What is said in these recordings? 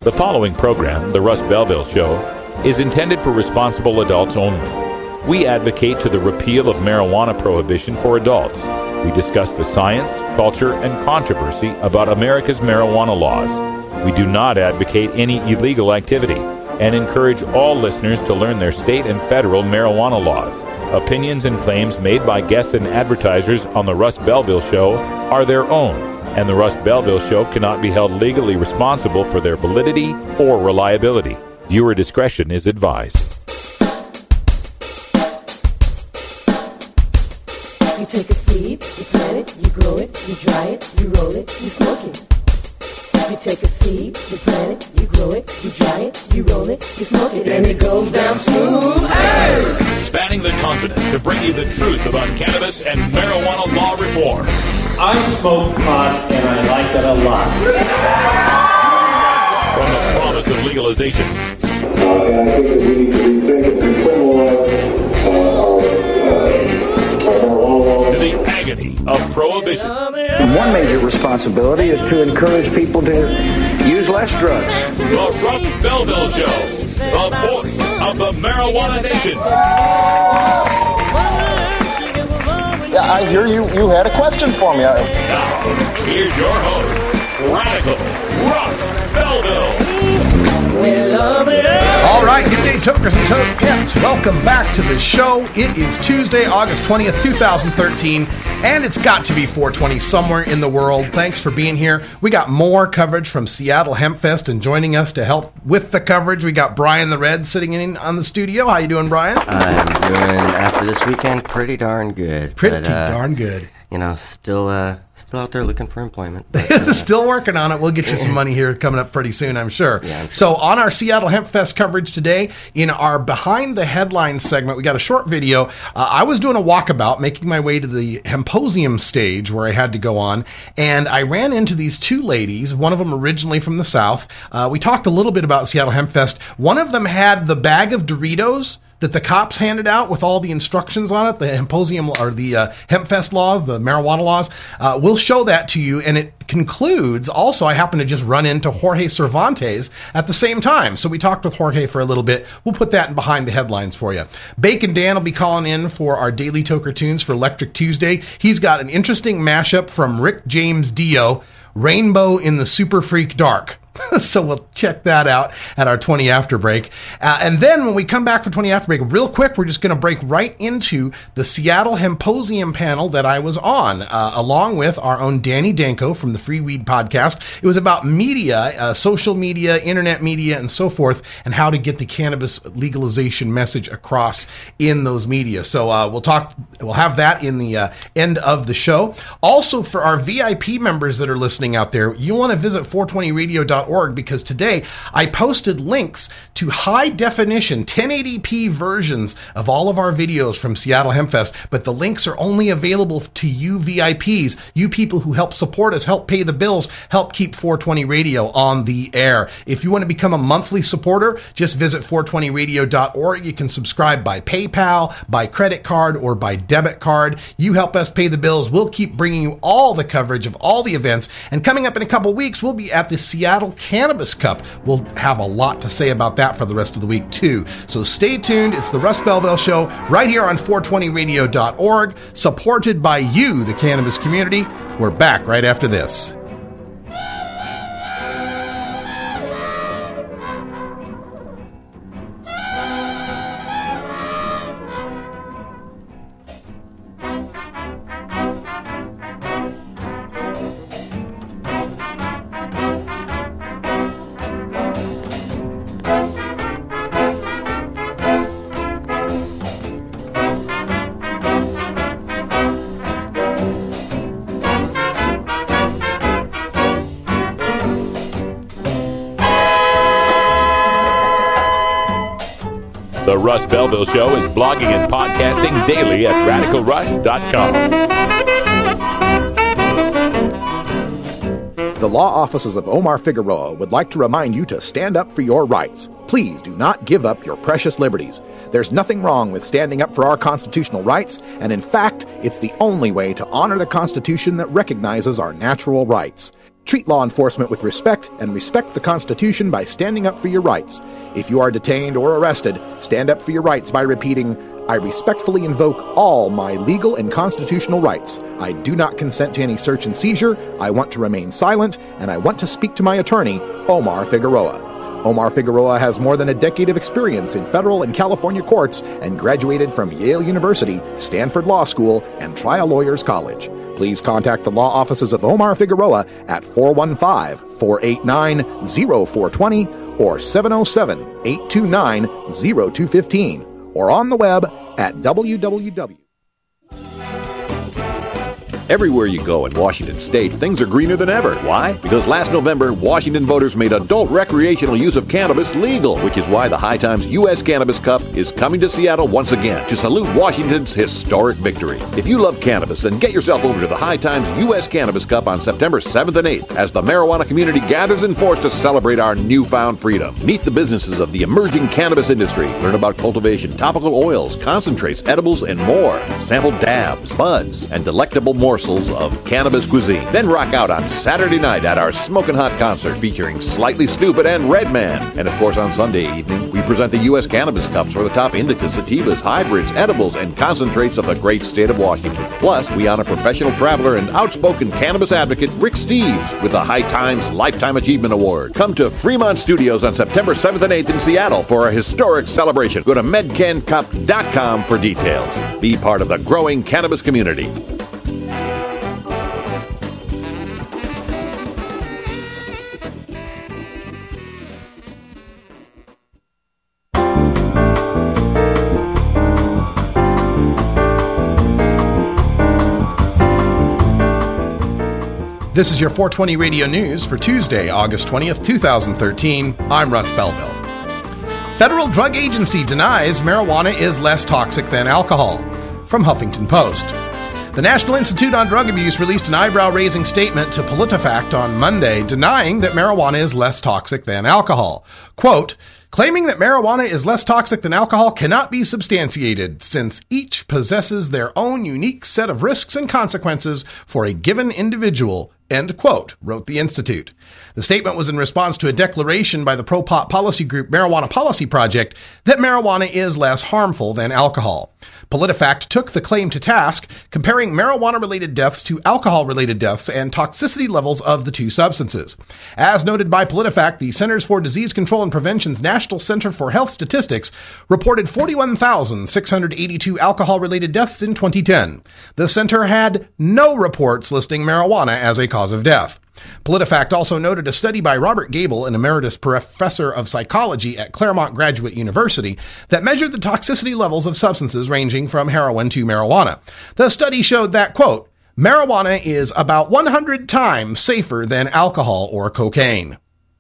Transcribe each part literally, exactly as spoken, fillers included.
The following program, The Russ Belville Show, is intended for responsible adults only. We advocate to the repeal of marijuana prohibition for adults. We discuss the science, culture, and controversy about America's marijuana laws. We do not advocate any illegal activity and encourage all listeners to learn their state and federal marijuana laws. Opinions and claims made by guests and advertisers on The Russ Belville Show are their own, and The Russ Belville Show cannot be held legally responsible for their validity or reliability. Viewer discretion is advised. You take a seed, you plant it, you grow it, you dry it, you roll it, you smoke it. You take a seed, you plant it, you grow it, you dry it, you roll it, you smoke it, and it goes down smooth. Hey! Spanning the continent to bring you the truth about cannabis and marijuana law reform. I smoke pot and I like it a lot. From the promise of legalization. Uh, and I think that we need to rethink and decriminalize uh, our, uh, our marijuana laws. To the agony of prohibition. One major responsibility is to encourage people to use less drugs. The Russ Belville Show, the voice of the marijuana nation. Yeah, I hear you. You had a question for me. Now, here's your host, Radical Russ Belville. All right, good day, tokers and tokens. Welcome back to the show. It is Tuesday, August twentieth, twenty thirteen, and it's got to be four twenty somewhere in the world. Thanks for being here. We got more coverage from Seattle Hempfest, and joining us to help with the coverage, we got Brian the Red sitting in on the studio. How you doing, Brian? I'm doing, after this weekend, pretty darn good. Pretty but, uh, darn good. You know, still uh, still out there looking for employment. But, uh, Still working on it. We'll get you some money here coming up pretty soon, I'm sure. Yeah, I'm sure. So on our Seattle Hempfest coverage today, in our Behind the Headlines segment, we got a short video. Uh, I was doing a walkabout, making my way to the Hemposium stage where I had to go on, and I ran into these two ladies, one of them originally from the South. Uh, we talked a little bit about Seattle Hempfest. One of them had the bag of Doritos that the cops handed out with all the instructions on it, the Hemposium or the uh, Hempfest laws, the marijuana laws. Uh, we'll show that to you, and it concludes. Also, I happen to just run into Jorge Cervantes at the same time, so we talked with Jorge for a little bit. We'll put that in Behind the Headlines for you. Bacon Dan will be calling in for our Daily Toker Tunes for Electric Tuesday. He's got an interesting mashup from Rick James Dio, Rainbow in the Super Freak Dark. So we'll check that out at our twenty after break. Uh, and then when we come back for twenty after break, real quick, we're just going to break right into the Seattle Hemposium panel that I was on, uh, along with our own Danny Danko from the Free Weed Podcast. It was about media, uh, social media, internet media, and so forth, and how to get the cannabis legalization message across in those media. So uh, we'll talk, we'll have that in the uh, end of the show. Also, for our V I P members that are listening out there, you want to visit four twenty radio dot org because today I posted links to high definition ten eighty p versions of all of our videos from Seattle Hempfest, but the links are only available to you V I Ps, you people who help support us, help pay the bills, help keep four twenty Radio on the air. If you want to become a monthly supporter, just visit four twenty radio dot org. You can subscribe by PayPal, by credit card, or by debit card. You help us pay the bills. We'll keep bringing you all the coverage of all the events, and coming up in a couple weeks, we'll be at the Seattle Cannabis Cup. We'll have a lot to say about that for the rest of the week too. So stay tuned. It's the Russ Belville Show right here on four twenty radio dot org, supported by you, the cannabis community. We're back right after this. The Russ Belville Show is blogging and podcasting daily at radical russ dot com. The law offices of Omar Figueroa would like to remind you to stand up for your rights. Please do not give up your precious liberties. There's nothing wrong with standing up for our constitutional rights, and in fact, it's the only way to honor the Constitution that recognizes our natural rights. Treat law enforcement with respect and respect the Constitution by standing up for your rights. If you are detained or arrested, stand up for your rights by repeating, I respectfully invoke all my legal and constitutional rights. I do not consent to any search and seizure. I want to remain silent, and I want to speak to my attorney, Omar Figueroa. Omar Figueroa has more than a decade of experience in federal and California courts and graduated from Yale University, Stanford Law School, and Trial Lawyers College. Please contact the law offices of Omar Figueroa at four one five, four eight nine, zero four two zero or seven oh seven, eight two nine, zero two one five or on the web at w w w. Everywhere you go in Washington State, things are greener than ever. Why? Because last November, Washington voters made adult recreational use of cannabis legal, which is why the High Times U S Cannabis Cup is coming to Seattle once again to salute Washington's historic victory. If you love cannabis, then get yourself over to the High Times U S Cannabis Cup on September seventh and eighth as the marijuana community gathers in force to celebrate our newfound freedom. Meet the businesses of the emerging cannabis industry. Learn about cultivation, topical oils, concentrates, edibles, and more. Sample dabs, buds, and delectable morsels of cannabis cuisine. Then rock out on Saturday night at our Smokin' Hot concert featuring Slightly Stupid and Redman. And of course on Sunday evening, we present the U S Cannabis Cups for the top indicas, sativas, hybrids, edibles, and concentrates of the great state of Washington. Plus, we honor professional traveler and outspoken cannabis advocate Rick Steves with the High Times Lifetime Achievement Award. Come to Fremont Studios on September seventh and eighth in Seattle for a historic celebration. Go to medcan cup dot com for details. Be part of the growing cannabis community. This is your four twenty Radio News for Tuesday, August twentieth, twenty thirteen. I'm Russ Belville. Federal Drug Agency denies marijuana is less toxic than alcohol. From Huffington Post. The National Institute on Drug Abuse released an eyebrow-raising statement to PolitiFact on Monday denying that marijuana is less toxic than alcohol. Quote, claiming that marijuana is less toxic than alcohol cannot be substantiated, since each possesses their own unique set of risks and consequences for a given individual, end quote, wrote the Institute. The statement was in response to a declaration by the pro-pot policy group Marijuana Policy Project that marijuana is less harmful than alcohol. PolitiFact took the claim to task, comparing marijuana-related deaths to alcohol-related deaths and toxicity levels of the two substances. As noted by PolitiFact, the Centers for Disease Control and Prevention's National Center for Health Statistics reported forty-one thousand six hundred eighty-two alcohol-related deaths in twenty ten. The center had no reports listing marijuana as a cause of death. PolitiFact also noted a study by Robert Gable, an emeritus professor of psychology at Claremont Graduate University, that measured the toxicity levels of substances ranging from heroin to marijuana. The study showed that, quote, marijuana is about one hundred times safer than alcohol or cocaine.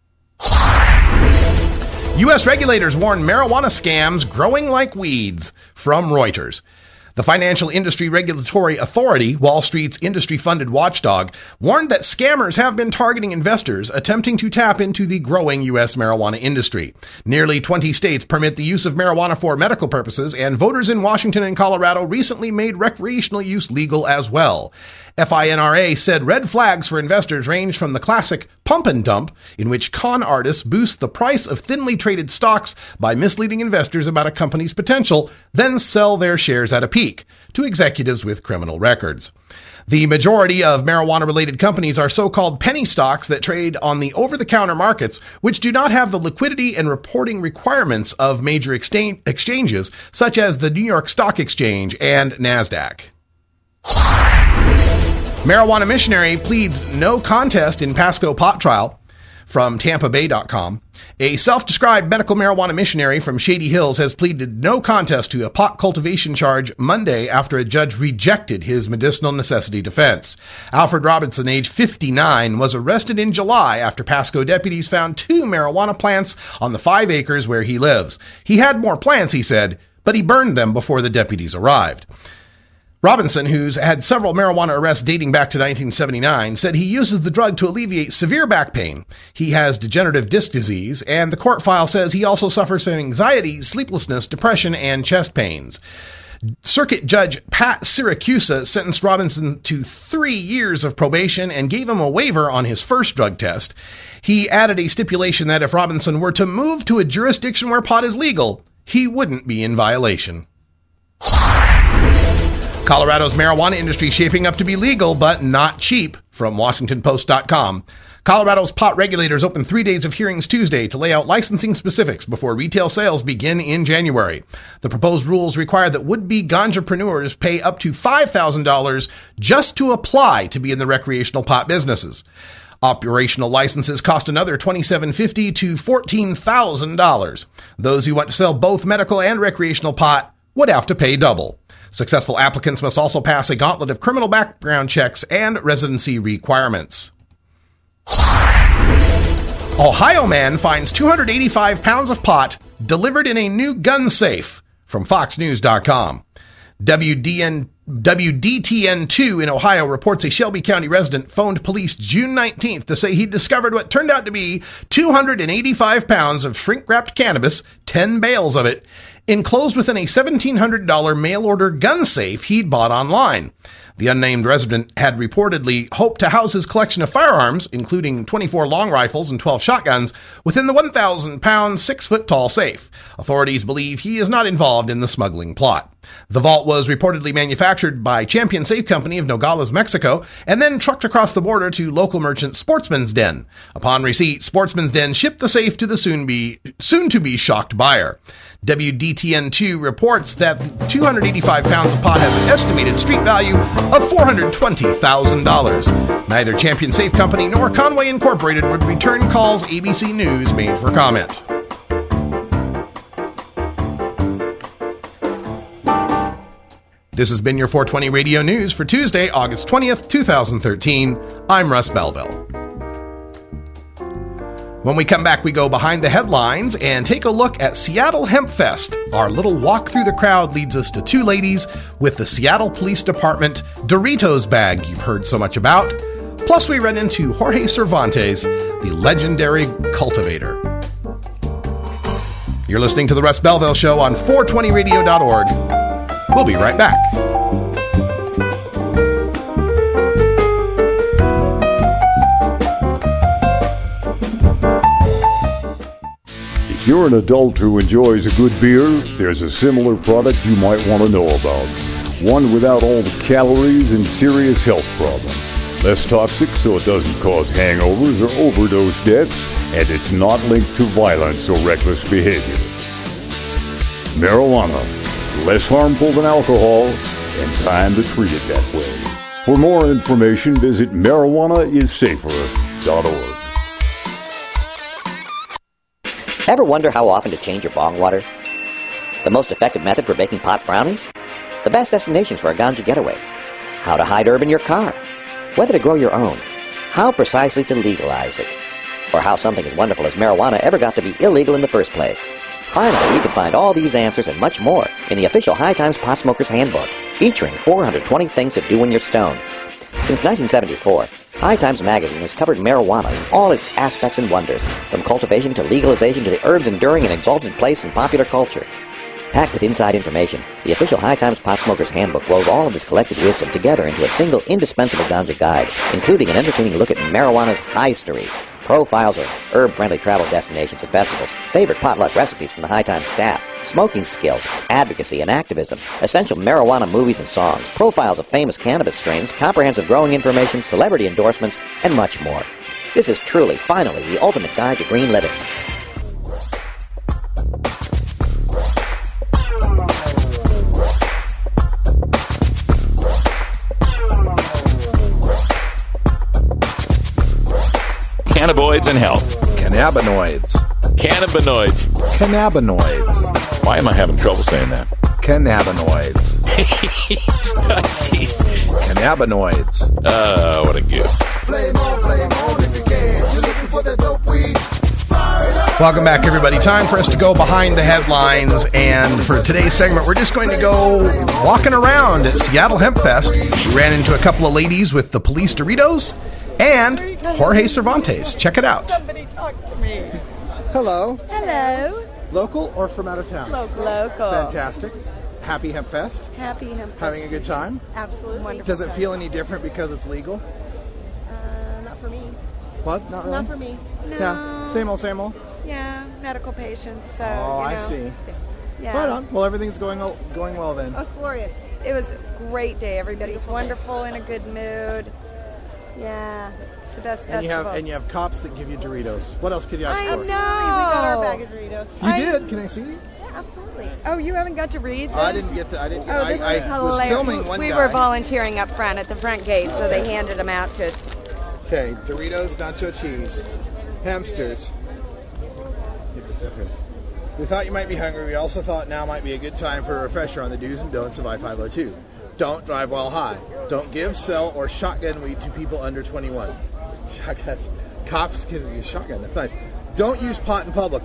U S regulators warn marijuana scams growing like weeds, from Reuters. The Financial Industry Regulatory Authority, Wall Street's industry-funded watchdog, warned that scammers have been targeting investors attempting to tap into the growing U S marijuana industry. Nearly twenty states permit the use of marijuana for medical purposes, and voters in Washington and Colorado recently made recreational use legal as well. FINRA said red flags for investors range from the classic pump and dump, in which con artists boost the price of thinly traded stocks by misleading investors about a company's potential, then sell their shares at a peak, to executives with criminal records. The majority of marijuana-related companies are so-called penny stocks that trade on the over-the-counter markets, which do not have the liquidity and reporting requirements of major exchange- exchanges, such as the New York Stock Exchange and NASDAQ. Marijuana missionary pleads no contest in Pasco pot trial, from Tampa Bay dot com. A self-described medical marijuana missionary from Shady Hills has pleaded no contest to a pot cultivation charge Monday after a judge rejected his medicinal necessity defense. Alfred Robinson, age fifty-nine, was arrested in July after Pasco deputies found two marijuana plants on the five acres where he lives. He had more plants, he said, but he burned them before the deputies arrived. Robinson, who's had several marijuana arrests dating back to nineteen seventy-nine, said he uses the drug to alleviate severe back pain. He has degenerative disc disease, and the court file says he also suffers from anxiety, sleeplessness, depression, and chest pains. Circuit Judge Pat Siracusa sentenced Robinson to three years of probation and gave him a waiver on his first drug test. He added a stipulation that if Robinson were to move to a jurisdiction where pot is legal, he wouldn't be in violation. Colorado's marijuana industry shaping up to be legal, but not cheap, from Washington Post dot com. Colorado's pot regulators opened three days of hearings Tuesday to lay out licensing specifics before retail sales begin in January. The proposed rules require that would-be ganjapreneurs pay up to five thousand dollars just to apply to be in the recreational pot businesses. Operational licenses cost another twenty-seven fifty to fourteen thousand dollars. Those who want to sell both medical and recreational pot would have to pay double. Successful applicants must also pass a gauntlet of criminal background checks and residency requirements. Ohio man finds two hundred eighty-five pounds of pot delivered in a new gun safe, from Fox News dot com. W D N, W D T N two in Ohio reports a Shelby County resident phoned police June nineteenth to say he discovered what turned out to be two hundred eighty-five pounds of shrink-wrapped cannabis, ten bales of it, enclosed within a seventeen hundred dollars mail-order gun safe he'd bought online. The unnamed resident had reportedly hoped to house his collection of firearms, including twenty-four long rifles and twelve shotguns, within the one thousand pound, six foot tall safe. Authorities believe he is not involved in the smuggling plot. The vault was reportedly manufactured by Champion Safe Company of Nogales, Mexico, and then trucked across the border to local merchant Sportsman's Den. Upon receipt, Sportsman's Den shipped the safe to the soon-be, soon-to-be shocked buyer. W D T N two reports that two hundred eighty-five pounds of pot has an estimated street value of four hundred twenty thousand dollars. Neither Champion Safe Company nor Conway Incorporated would return calls A B C News made for comment. This has been your four twenty Radio News for Tuesday, August twentieth, twenty thirteen. I'm Russ Belville. When we come back, we go behind the headlines and take a look at Seattle Hemp Fest. Our little walk through the crowd leads us to two ladies with the Seattle Police Department Doritos bag you've heard so much about. Plus, we run into Jorge Cervantes, the legendary cultivator. You're listening to The Russ Belville Show on four twenty radio dot org. We'll be right back. If you're an adult who enjoys a good beer, there's a similar product you might want to know about. One without all the calories and serious health problems. Less toxic so it doesn't cause hangovers or overdose deaths, and it's not linked to violence or reckless behavior. Marijuana. Less harmful than alcohol, and time to treat it that way. For more information, visit marijuana is safer dot org. Ever wonder how often to change your bong water? The most effective method for baking pot brownies? The best destinations for a ganja getaway? How to hide herb in your car? Whether to grow your own? How precisely to legalize it? Or how something as wonderful as marijuana ever got to be illegal in the first place? Finally, you can find all these answers and much more in the official High Times Pot Smoker's Handbook, featuring four hundred twenty things to do when you're stoned. Since nineteen seventy-four, High Times Magazine has covered marijuana in all its aspects and wonders, from cultivation to legalization to the herb's enduring and exalted place in popular culture. Packed with inside information, the official High Times Pot Smoker's Handbook rolls all of this collected wisdom together into a single indispensable ganja guide, including an entertaining look at marijuana's history, profiles of herb-friendly travel destinations and festivals, favorite potluck recipes from the High Times staff, smoking skills, advocacy and activism, essential marijuana movies and songs, profiles of famous cannabis strains, comprehensive growing information, celebrity endorsements, and much more. This is truly, finally, the ultimate guide to green living. Cannabinoids and health. Cannabinoids. Cannabinoids. Cannabinoids. Why am I having trouble saying that? Cannabinoids. Jeez. Cannabinoids. Oh, what a gift. Welcome back, everybody. Time for us to go behind the headlines. And for today's segment, we're just going to go walking around at Seattle Hemp Fest. We ran into a couple of ladies with the police Doritos and Jorge Cervantes. Check it out. Somebody talk to me. Hello. Hello. Local or from out of town? Local. Local. Fantastic. happy Hemp Fest? Happy Hemp Fest. Having a good time? Absolutely. Wonderful. Does it time. feel any different because it's legal? Uh, not for me. What? Not really? Not for me. No. Yeah. Same old, same old? Yeah, medical patients. So, oh, you know. I see. Yeah. Right on. Well, everything's going going well then. Oh, it's glorious. It was a great day. Everybody's wonderful, in a good mood. Yeah, it's the best and you festival. have and you have cops that give you Doritos. What else could you ask I for? know. We got our bag of Doritos. You I, did? Can I see? Yeah, absolutely. Oh, you haven't got to read this? I didn't get the. I didn't. Oh, this I, is I hilarious. was filming one we guy. were volunteering up front at the front gate, so they handed them out to us. Okay, Doritos, nacho cheese, hamsters. Get this up here. We thought you might be hungry. We also thought now might be a good time for a refresher on the do's and don'ts of I five oh two. Don't drive while high. Don't give, sell, or shotgun weed to people under twenty-one. Shotgun. Cops can use shotgun. That's nice. Don't use pot in public.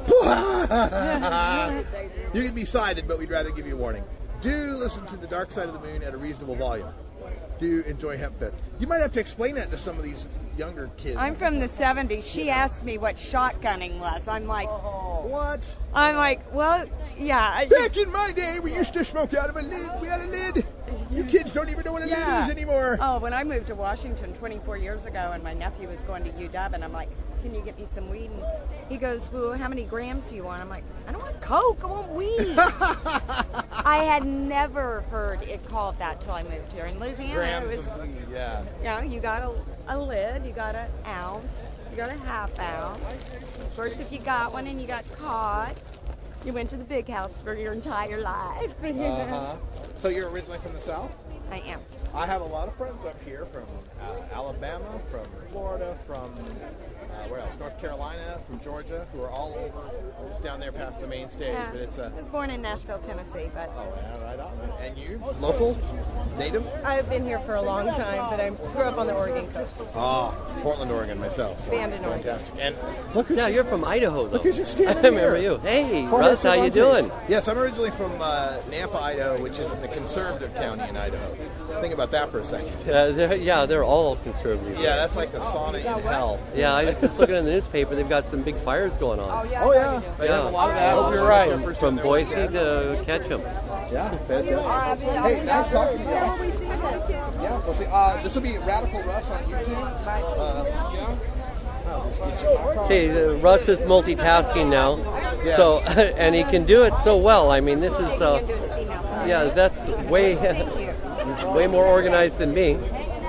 You can be cited, but we'd rather give you a warning. Do listen to The Dark Side of the Moon at a reasonable volume. Do enjoy Hemp Fest. You might have to explain that to some of these younger kids. I'm from the seventies. She asked me what shotgunning was. I'm like, what? I'm like, well, yeah. I, Back in my day, we used to smoke out of a lid. We had a lid. You kids don't even know what a yeah. lid is anymore. Oh, when I moved to Washington twenty-four years ago, and my nephew was going to U W, and I'm like, can you get me some weed? And he goes, well, how many grams do you want? I'm like, I don't want coke. I want weed. I had never heard it called that till I moved here. In Louisiana, Grams it was, of weed, yeah. you know, you got a, a lid, you got an ounce, you got a half ounce. Of course, if you got one and you got caught, you went to the big house for your entire life. Uh-huh. So you're originally from the South? I am. I have a lot of friends up here from uh, Alabama, from Florida, from uh, where else? North Carolina, from Georgia, who are all over, just down there past the main stage. Yeah. But it's a. I was born in Nashville, Tennessee, but. Oh, yeah, right on. And you, local, native? I've been here for a long time, but I grew up on the Oregon coast. Ah, Portland, Oregon, myself. So Bandon, Oregon. fantastic. And look who's Yeah, just, you're from Idaho, though. Look who's just standing I remember here. you. Hey, Jorge Russ, how you Cervantes. doing? Yes, I'm originally from uh, Nampa, Idaho, which is in the conservative county in Idaho. Think about that for a second. Yeah, they're, yeah, they're all conservative. Yeah, that's like the sauna in hell. Yeah, I was just looking in the newspaper. They've got some big fires going on. Oh, yeah. Oh, yeah. They have a lot of that. Hope you're Right. right. From, from Boise to Ketchum. Yeah, fantastic. Hey, nice talking to you. Yeah, we'll see. Uh, this will be Radical Russ on YouTube. Uh, I'll just get you my Okay, uh, Russ is multitasking now, Yes. so and he can do it so well. I mean, this is uh, yeah, that's way way more organized than me.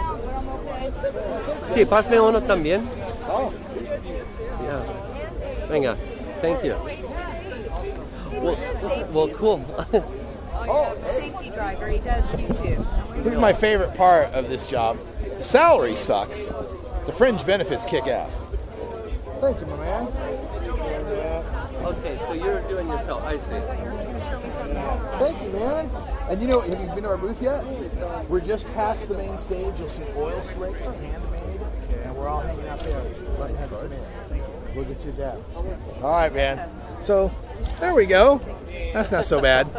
Sí, pásame uno también. Oh, yeah. Venga, thank you. Well, well, cool. Oh, safety driver. He does YouTube. Here's my favorite part of this job. The salary sucks. The fringe benefits kick ass. Thank you, my man. Okay, so you're doing yourself. I see. Thank you, man. And you know, have you been to our booth yet? We're just past the main stage. You'll see oil slick, handmade, and we're all hanging out there. Let me have you come in. We'll get you that. All right, man. So, there we go. That's not so bad.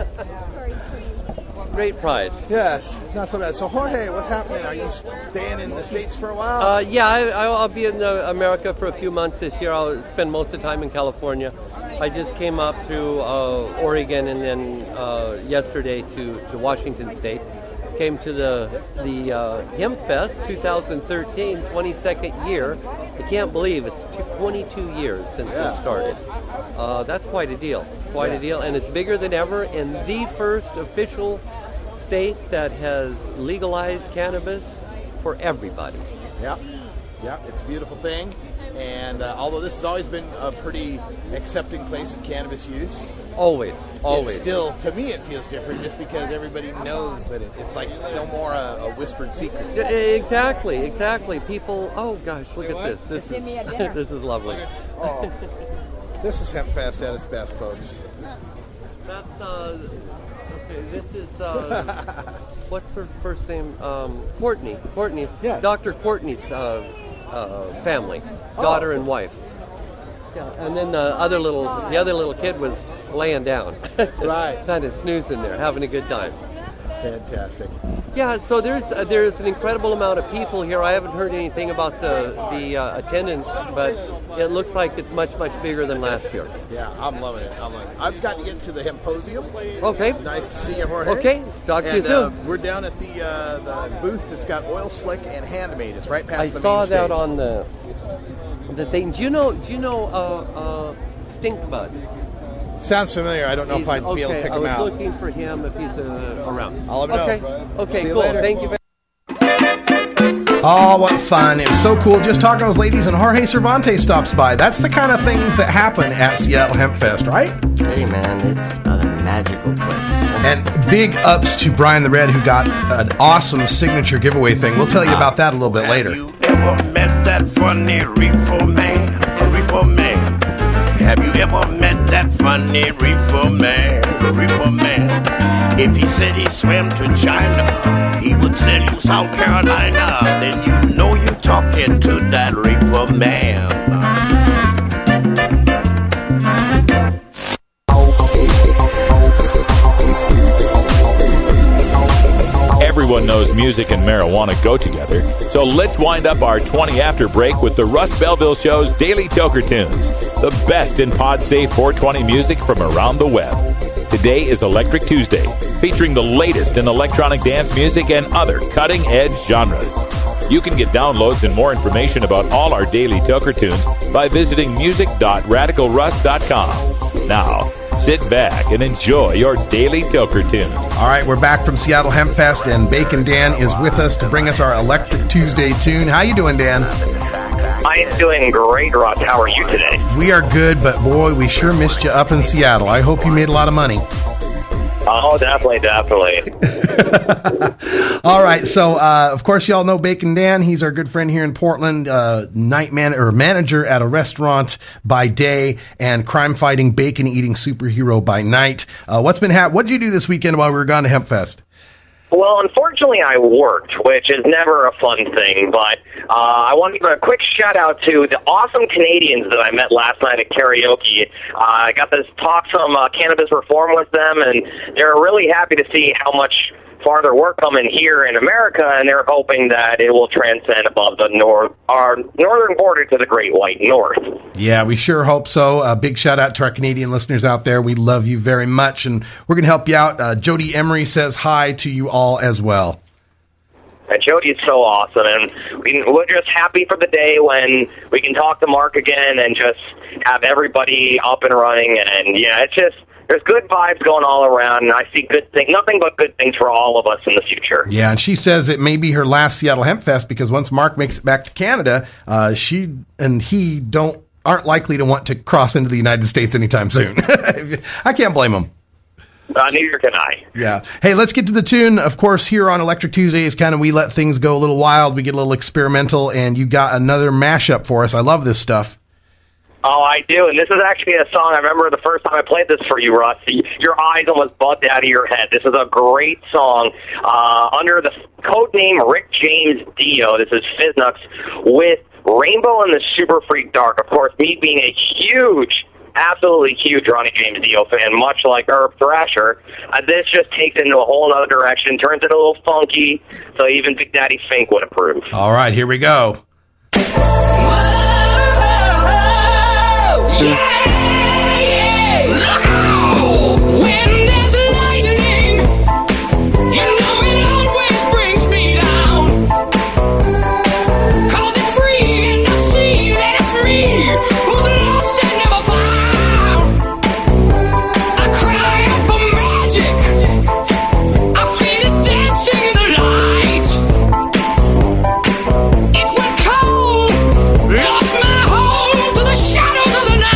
Great prize. Yes, not so bad. So, Jorge, what's happening? Are you staying in the States for a while? Uh, yeah, I, I'll be in uh, America for a few months this year. I'll spend most of the time in California. I just came up through uh, Oregon and then uh, yesterday to, to Washington State. Came to the the uh, Hemp Fest twenty thirteen, twenty-second year. I can't believe it's twenty-two years since Yeah. it started. Uh, that's quite a deal. Quite Yeah. a deal. And it's bigger than ever, in the first official state that has legalized cannabis for everybody. Yep. Yep, it's a beautiful thing. And uh, although this has always been a pretty accepting place of cannabis use, Always, always. it still, to me, it feels different just because everybody knows that it, it's like no more a, a whispered secret. Yeah, exactly, exactly. People, oh gosh, look at this. This Give is me a dinner. this is lovely. Oh, this is Hemp Fest at its best, folks. That's uh, okay. This is uh, what's her first name? Um, Courtney. Courtney. Yeah. Doctor Courtney's uh, uh, family, daughter and wife. Yeah, and then the other little, the other little kid was laying down, Right. kind of snoozing there, having a good time. Fantastic. Yeah, so there's uh, there's an incredible amount of people here. I haven't heard anything about the the uh, attendance, but it looks like it's much much bigger than last year. Yeah, I'm loving it. I'm loving it. I've got to get to the Hymposium. Okay. It's nice to see you, Jorge. Okay. Talk to and, you soon. Uh, we're down at the uh, the booth that's got Oil Slick and Handmade. It's right past I the main saw stage. that on the the thing. Do you know? Do you know uh, uh, Stink Bud? Sounds familiar. I don't know He's, if I'd okay, be able to pick I him was out. looking for him if he's uh, around. I'll let him okay. know. Okay. See you Cool. later. Thank you very Oh, what fun. It was so cool just talking to those ladies, and Jorge Cervantes stops by. That's the kind of things that happen at Seattle Hemp Fest, right? Hey, man, it's a magical place. And big ups to Brian the Red, who got an awesome signature giveaway thing. We'll tell you about that a little bit later. Ever met that funny reefer man? A reefer man. Have you ever met that funny reefer man? A reefer man. If he said he swam to China, he would sell you South Carolina. Then you know you're talking to that reefer man. Everyone knows music and marijuana go together, so let's wind up our twenty after break with the Russ Belville Show's Daily Toker Tunes, the best in pod-safe four twenty music from around the web. Today is Electric Tuesday, featuring the latest in electronic dance music and other cutting-edge genres. You can get downloads and more information about all our Daily Toker Tunes by visiting music dot radical russ dot com. Now, sit back and enjoy your Daily Toker Tune. All right, we're back from Seattle Hemp Fest, and Bacon Dan is with us to bring us our Electric Tuesday tune. How you doing, Dan? I am doing great, Ross. How are you today? We are good, but boy, we sure missed you up in Seattle. I hope you made a lot of money. Oh, definitely, definitely. All right, so uh, of course y'all know Bacon Dan. He's our good friend here in Portland, uh, night man or manager at a restaurant by day, and crime fighting, bacon eating superhero by night. Uh, what's been hap- What did you do this weekend while we were gone to Hempfest? Well, unfortunately, I worked, which is never a fun thing, but uh, I want to give a quick shout-out to the awesome Canadians that I met last night at karaoke. Uh, I got to talk some uh, cannabis reform with them, and they're really happy to see how much farther we're coming here in America, and they're hoping that it will transcend above the north, our northern border to the Great White North. Yeah, we sure hope so. A big shout out to our Canadian listeners out there. We love you very much, and we're going to help you out. Uh, Jody Emery says hi to you all as well. And Jody is so awesome, and we, we're just happy for the day when we can talk to Mark again and just have everybody up and running. And yeah, it's just, there's good vibes going all around, and I see good things, nothing but good things for all of us in the future. Yeah, and she says it may be her last Seattle Hemp Fest because once Mark makes it back to Canada, uh, she and he don't aren't likely to want to cross into the United States anytime soon. I can't blame them. Uh, neither can I. Yeah. Hey, let's get to the tune. Of course, here on Electric Tuesdays, kind of we let things go a little wild. We get a little experimental, and you got another mashup for us. I love this stuff. Oh, I do, and this is actually a song I remember the first time I played this for you, Rusty. Your eyes almost bugged out of your head. This is a great song uh, under the code name Rick James Dio. This is Fiznux with Rainbow and the Super Freak Dark. Of course, me being a huge, absolutely huge Ronnie James Dio fan, much like Herb Thrasher, uh, this just takes it into a whole other direction, turns it a little funky, so even Big Daddy Fink would approve. All right, here we go. Yeah, yeah. Look out when there's lightning. You know it always brings me down. 'Cause it's free and I see that it's me who's lost and never found. I cry out for magic. I feel it dancing in the light. It went cold, lost my home to the shadows of the night.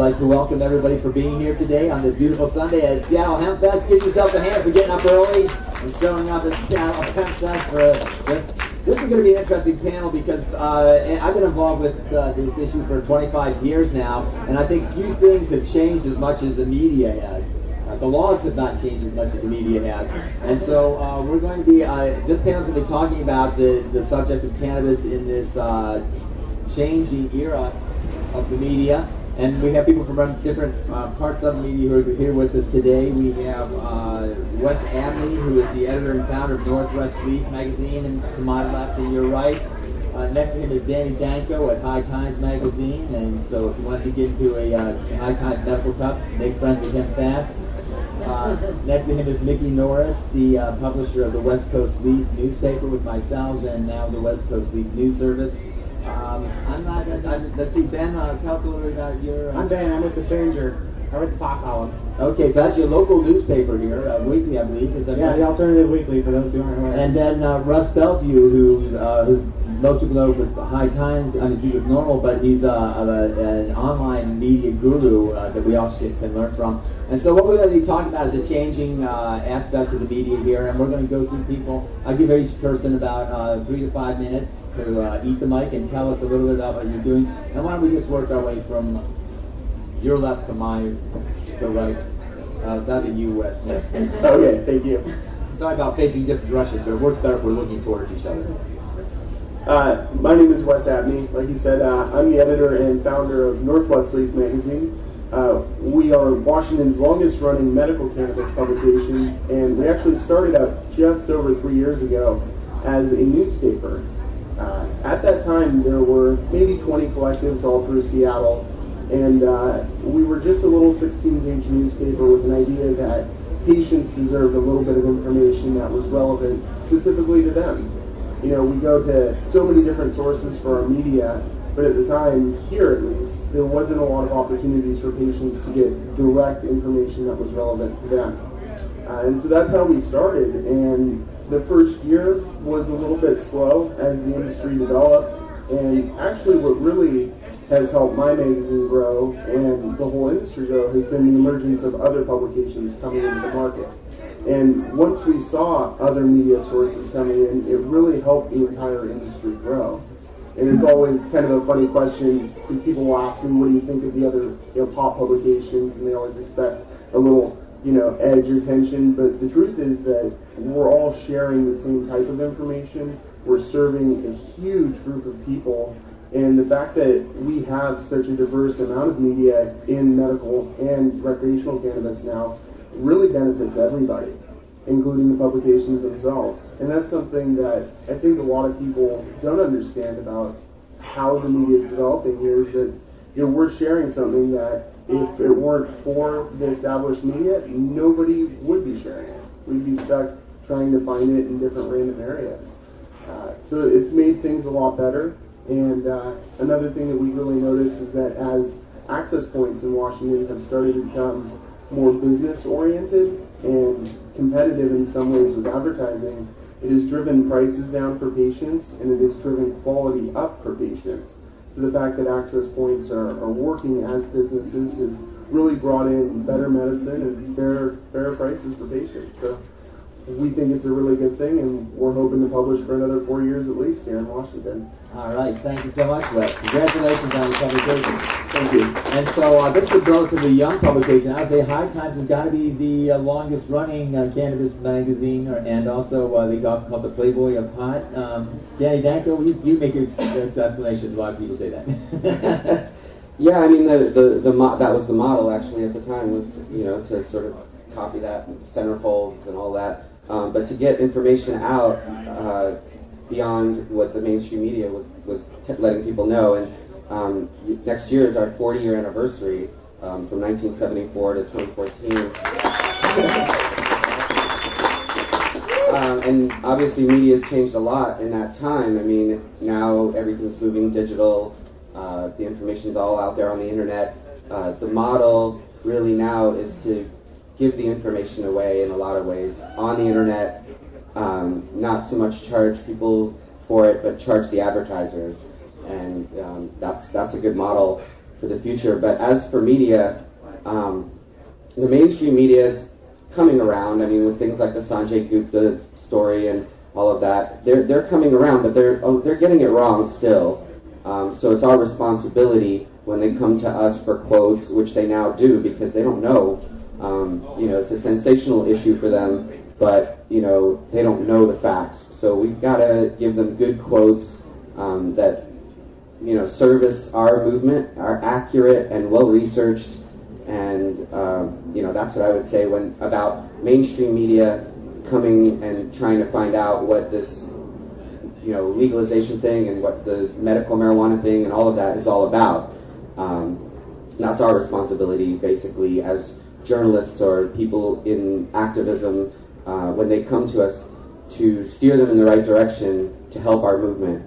like to welcome everybody for being here today on this beautiful Sunday at Seattle Hemp Fest. Give yourself a hand for getting up early and showing up at Seattle Hemp Fest for this. This is going to be an interesting panel because uh, I've been involved with uh, this issue for twenty-five years now, and I think few things have changed as much as the media has. Uh, the laws have not changed as much as the media has. And so uh, we're going to be, uh, this panel is going to be talking about the, the subject of cannabis in this uh, changing era of the media. And we have people from different uh, parts of the media who are here with us today. We have uh, Wes Abney, who is the editor and founder of Northwest Leaf magazine, and to my left and your right. Uh, next to him is Danny Danko at High Times magazine, and so if you want to get into a uh, High Times medical cup, make friends with him fast. Uh, next to him is Mickey Norris, the uh, publisher of the West Coast Leaf newspaper with myself, and now the West Coast Leaf News Service. Um, I'm not, I, I, let's see, Ben, uh, tell us a little bit about your... Uh, I'm Ben, I'm with The Stranger. I write the Talk column. Okay, so that's your local newspaper here, uh, weekly, I believe. Is that yeah, right? The Alternative Weekly, for those who aren't aware. And then uh, Russ Belview, who, uh, who most people know with High Times, I mean, he's with Normal, but he's uh, a, an online media guru uh, that we all can learn from. And so what we're going to be talking about is the changing uh, aspects of the media here, and we're going to go through people. I'll give each person about uh, three to five minutes to uh, eat the mic and tell us a little bit about what you're doing. And why don't we just work our way from your left to my to right. Uh, that'd be you, Wes. Okay, thank you. Sorry about facing different directions, but it works better if we're looking towards each other. Uh, my name is Wes Abney. Like you said, uh, I'm the editor and founder of Northwest Leaf magazine. Uh, we are Washington's longest running medical cannabis publication, and we actually started out just over three years ago as a newspaper. Uh, at that time, there were maybe twenty collectives all through Seattle, and uh, we were just a little sixteen-page newspaper with an idea that patients deserved a little bit of information that was relevant specifically to them. You know, we go to so many different sources for our media, but at the time, here at least, there wasn't a lot of opportunities for patients to get direct information that was relevant to them. Uh, and so that's how we started, and the first year was a little bit slow as the industry developed, and actually what really has helped my magazine grow and the whole industry grow has been the emergence of other publications coming into the market. And once we saw other media sources coming in, it really helped the entire industry grow. And it's always kind of a funny question, because people will ask me, what do you think of the other you know, pop publications, and they always expect a little you know, edge or tension, but the truth is that we're all sharing the same type of information. We're serving a huge group of people, and the fact that we have such a diverse amount of media in medical and recreational cannabis now really benefits everybody, including the publications themselves. And that's something that I think a lot of people don't understand about how the media is developing here, is that you know, we're sharing something that if it weren't for the established media, nobody would be sharing it. We'd be stuck trying to find it in different random areas. Uh, so it's made things a lot better. And uh, another thing that we really noticed is that as access points in Washington have started to become more business-oriented and competitive in some ways with advertising, it has driven prices down for patients, and it has driven quality up for patients. So the fact that access points are, are working as businesses has really brought in better medicine and fair, fair prices for patients. So we think it's a really good thing, and we're hoping to publish for another four years at least here in Washington. All right, thank you so much, Wes. Congratulations on the publication. Thank you. And so uh, this is a relatively young publication. I would say High Times has got to be the uh, longest running uh, cannabis magazine, or, and also uh, they got called the Playboy of Pot. Um, Danny Danko, you, you make your explanations. A lot of people say that. Yeah, I mean, the, the, the mo- that was the model actually at the time, was, you know, to sort of copy that, centerfolds and all that. Um, but to get information out uh, beyond what the mainstream media was, was t- letting people know. And um, next year is our forty-year anniversary um, from nineteen seventy-four to twenty fourteen. um, and obviously media has changed a lot in that time. I mean, now everything's moving digital. Uh, the information's all out there on the internet. Uh, the model really now is to give the information away in a lot of ways on the internet, um, not so much charge people for it, but charge the advertisers. And um, that's that's a good model for the future. But as for media, um, the mainstream media is coming around. I mean, with things like the Sanjay Gupta story and all of that, they're they're coming around, but they're oh, they're getting it wrong still. Um, so it's our responsibility when they come to us for quotes, which they now do because they don't know. Um, you know, it's a sensational issue for them, but you know they don't know the facts. So we've got to give them good quotes um, that you know service our movement, are accurate and well researched, and um, you know that's what I would say when about mainstream media coming and trying to find out what this you know legalization thing and what the medical marijuana thing and all of that is all about. Um, that's our responsibility, basically, as journalists or people in activism, uh, when they come to us, to steer them in the right direction to help our movement.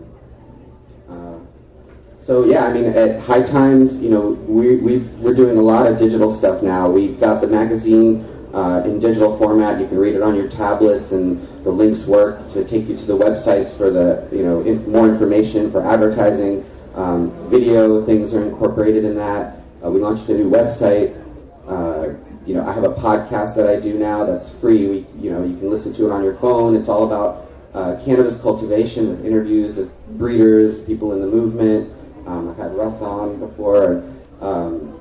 Uh, so yeah, I mean, at High Times, you know, we, we've, we're doing a lot of digital stuff now. We've got the magazine uh, in digital format. You can read it on your tablets, and the links work to take you to the websites for the, you know, inf- more information for advertising. Um, video things are incorporated in that. Uh, we launched a new website. Uh, you know, I have a podcast that I do now that's free. We, you know, you can listen to it on your phone. It's all about uh, cannabis cultivation with interviews of breeders, people in the movement. Um, I've had Russ on before, um,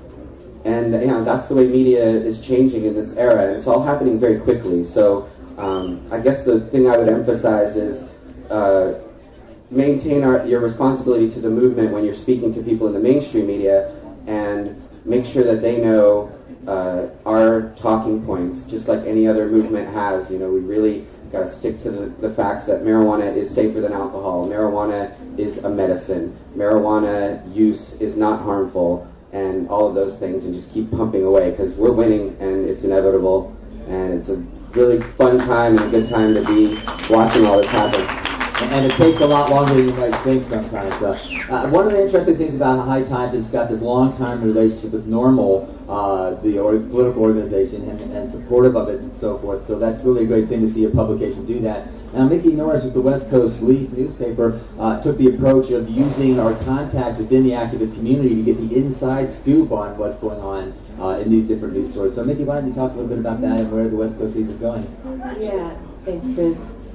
and you know, that's the way media is changing in this era, and it's all happening very quickly. So, um, I guess the thing I would emphasize is. Uh, maintain our, your responsibility to the movement when you're speaking to people in the mainstream media, and make sure that they know uh, our talking points, just like any other movement has. You know, we really got to stick to the, the facts that marijuana is safer than alcohol. Marijuana is a medicine. Marijuana use is not harmful, and all of those things, and just keep pumping away, because we're winning, and it's inevitable, and it's a really fun time and a good time to be watching all this happen. And it takes a lot longer than you might think sometimes. Uh, uh, one of the interesting things about High Times is it's got this long-time relationship with NORML, uh, the or- political organization, and, and supportive of it and so forth. So that's really a great thing to see a publication do that. Now, Mickey Norris with the West Coast Leaf newspaper uh, took the approach of using our contacts within the activist community to get the inside scoop on what's going on uh, in these different news stories. So, Mickey, why don't you talk a little bit about that and where the West Coast Leaf is going? Yeah, thanks, Chris.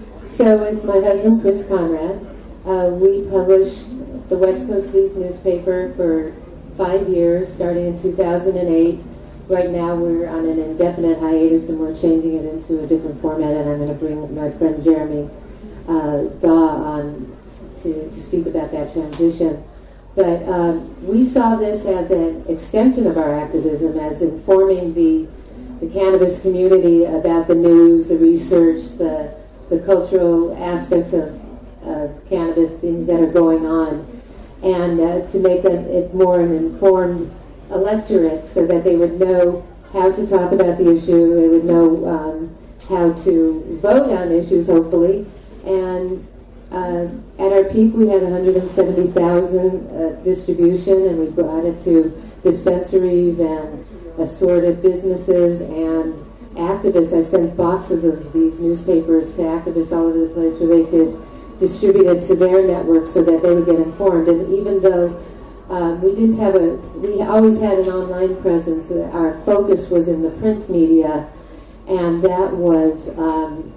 So with my husband, Chris Conrad, uh, we published the West Coast Leaf newspaper for five years, starting in two thousand eight. Right now we're on an indefinite hiatus, and we're changing it into a different format, and I'm going to bring my friend Jeremy uh, Daw on to, to speak about that transition. But um, we saw this as an extension of our activism, as informing the, the cannabis community about the news, the research, the the cultural aspects of, of cannabis, things that are going on, and uh, to make it, it more an informed electorate so that they would know how to talk about the issue, they would know um, how to vote on issues, hopefully. And uh, at our peak, we had one hundred seventy thousand uh, distribution, and we brought it to dispensaries and assorted businesses and activists. I sent boxes of these newspapers to activists all over the place where they could distribute it to their network so that they would get informed. And even though um, we didn't have a, we always had an online presence, uh, our focus was in the print media, and that was um,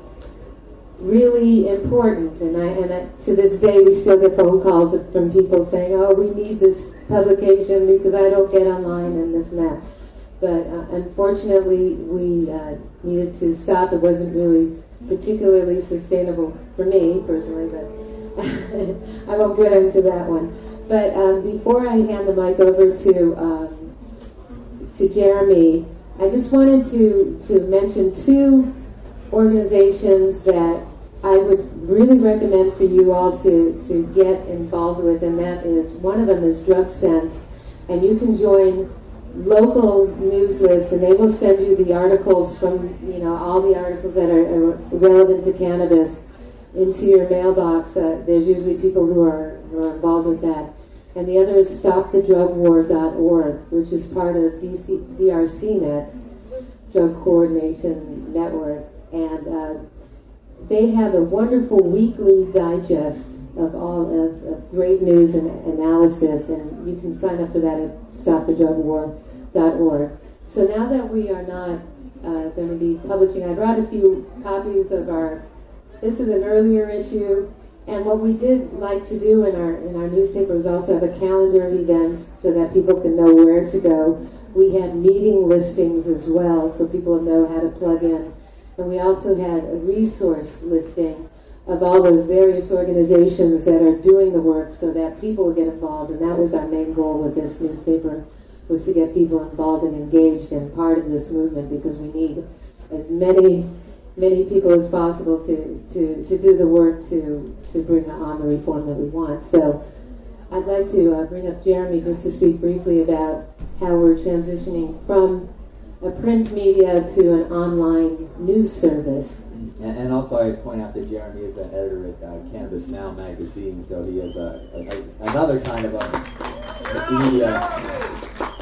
really important. And I, and I, to this day, we still get phone calls from people saying, "Oh, we need this publication because I don't get online," and this and that. But uh, unfortunately, we uh, needed to stop. It wasn't really particularly sustainable for me personally, but I won't get into that one. But um, before I hand the mic over to um, to Jeremy, I just wanted to to mention two organizations that I would really recommend for you all to to get involved with, and that is, one of them is Drug Sense, and you can join local news lists, and they will send you the articles from, you know, all the articles that are, are relevant to cannabis into your mailbox. Uh, there's usually people who are, who are involved with that. And the other is stop the drug war dot org, which is part of D C, D R C net, Drug Coordination Network. And uh, they have a wonderful weekly digest of all of, of great news and analysis, and you can sign up for that at stop the drug war dot org. So now that we are not uh, going to be publishing, I brought a few copies of our, this is an earlier issue, and what we did like to do in our in our newspaper is also have a calendar of events so that people can know where to go. We had meeting listings as well, so people know how to plug in. And we also had a resource listing of all the various organizations that are doing the work so that people will get involved. And that was our main goal with this newspaper, was to get people involved and engaged and part of this movement, because we need as many many people as possible to, to, to do the work to, to bring on the reform that we want. So I'd like to uh, bring up Jeremy just to speak briefly about how we're transitioning from a print media to an online news service. And, and also I point out that Jeremy is an editor at uh, Cannabis Now magazine, so he has a, a, a, another kind of a media.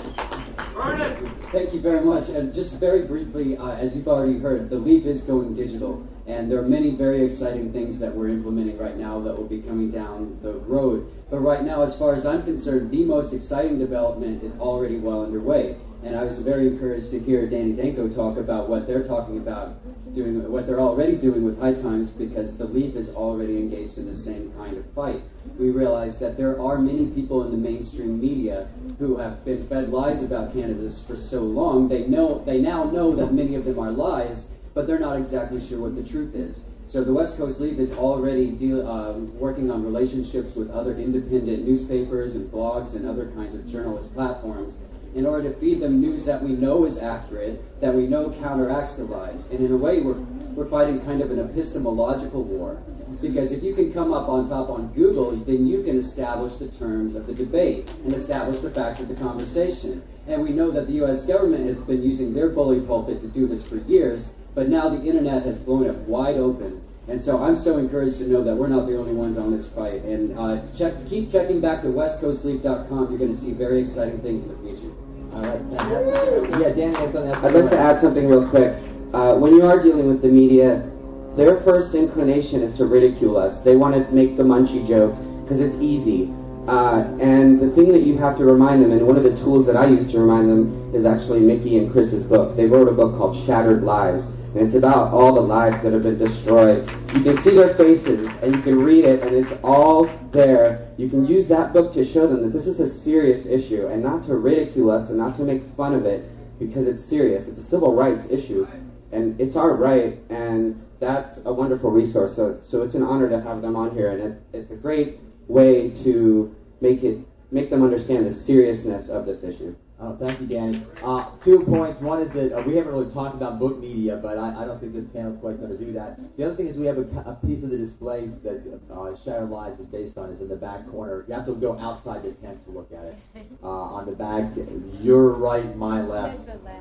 Thank you very much. And just very briefly, uh, as you've already heard, the Leap is going digital. And there are many very exciting things that we're implementing right now that will be coming down the road. But right now, as far as I'm concerned, the most exciting development is already well underway. And I was very encouraged to hear Danny Danko talk about what they're talking about, doing what they're already doing with High Times, because the Leap is already engaged in the same kind of fight. We realize that there are many people in the mainstream media who have been fed lies about cannabis for so long. They know, they now know that many of them are lies, but they're not exactly sure what the truth is. So the West Coast Leap is already deal, um, working on relationships with other independent newspapers and blogs and other kinds of journalist platforms in order to feed them news that we know is accurate, that we know counteracts the lies. And in a way, we're, we're fighting kind of an epistemological war. Because if you can come up on top on Google, then you can establish the terms of the debate and establish the facts of the conversation. And we know that the U S government has been using their bully pulpit to do this for years, but now the internet has blown it wide open. And so I'm so encouraged to know that we're not the only ones on this fight. And uh, check, keep checking back to west coast leap dot com. You're going to see very exciting things in the future. All right. Yeah, Danny, I'd like to add something real quick. Uh, when you are dealing with the media, their first inclination is to ridicule us. They want to make the munchie joke because it's easy. Uh, and the thing that you have to remind them, and one of the tools that I use to remind them, is actually Mickey and Chris's book. They wrote a book called Shattered Lives, and it's about all the lives that have been destroyed. You can see their faces, and you can read it, and it's all there. You can use that book to show them that this is a serious issue, and not to ridicule us and not to make fun of it, because it's serious. It's a civil rights issue, and it's our right, and that's a wonderful resource. So, so it's an honor to have them on here, and it, it's a great way to make it make them understand the seriousness of this issue. Oh, thank you, Danny. Uh, two points. One is that uh, we haven't really talked about book media, but I, I don't think this panel is quite going to do that. The other thing is we have a, a piece of the display that uh, Shattered Lives is based on is in the back corner. You have to go outside the tent to look at it. Uh, on the back, your right, my left.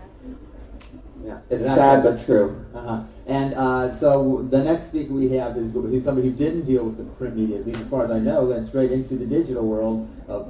Yeah, it's sad but true. Uh-huh. And uh, so the next speaker we have is he's somebody who didn't deal with the print media, at least as far as I know, went straight into the digital world of.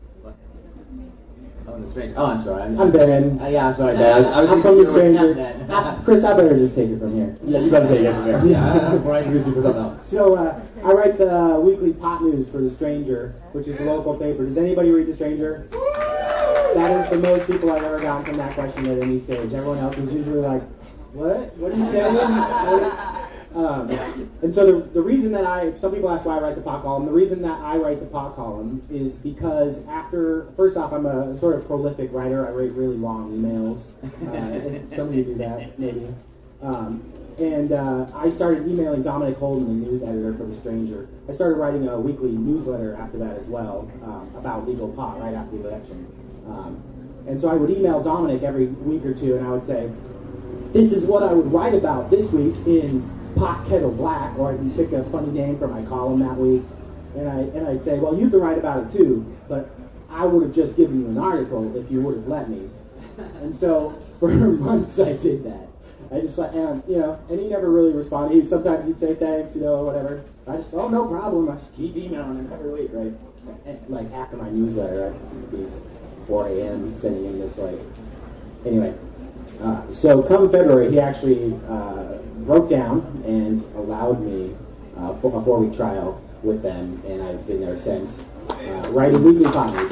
Oh, the stranger. Oh, I'm sorry. I'm, I'm Ben. Uh, yeah, I'm sorry, Ben. I, I was I'm from the stranger. uh, Chris, I better just take it from here. Yeah, you better take it from here. Yeah, before I introduce you for something else. So uh, I write the weekly pot news for the Stranger, which is a local paper. Does anybody read the Stranger? That is the most people I've ever gotten from that question at any stage. Everyone else is usually like, "What? What are you saying?" Um, and so the, the reason that I, some people ask why I write the pot column, the reason that I write the pot column is because after, first off, I'm a sort of prolific writer. I write really long emails. Uh, some of you do that, maybe. Um, and uh, I started emailing Dominic Holden, the news editor for The Stranger. I started writing a weekly newsletter after that as well, um, about legal pot right after the election. Um, and so I would email Dominic every week or two, and I would say, this is what I would write about this week in Pot Kettle Black, or I can pick a funny name for my column that week, and, I, and I'd say, well, you can write about it too, but I would have just given you an article if you would have let me. And so for months I did that. I just like, and, you know, and he never really responded. He, sometimes he'd say thanks, you know, or whatever. I just, oh, no problem. I just keep emailing him every week, right? And, like after my newsletter, I'd be four a.m. sending him this, like, anyway. Uh, so come February, he actually uh, broke down and allowed me uh, for a four-week trial with them, and I've been there since, uh, writing weekly pot news.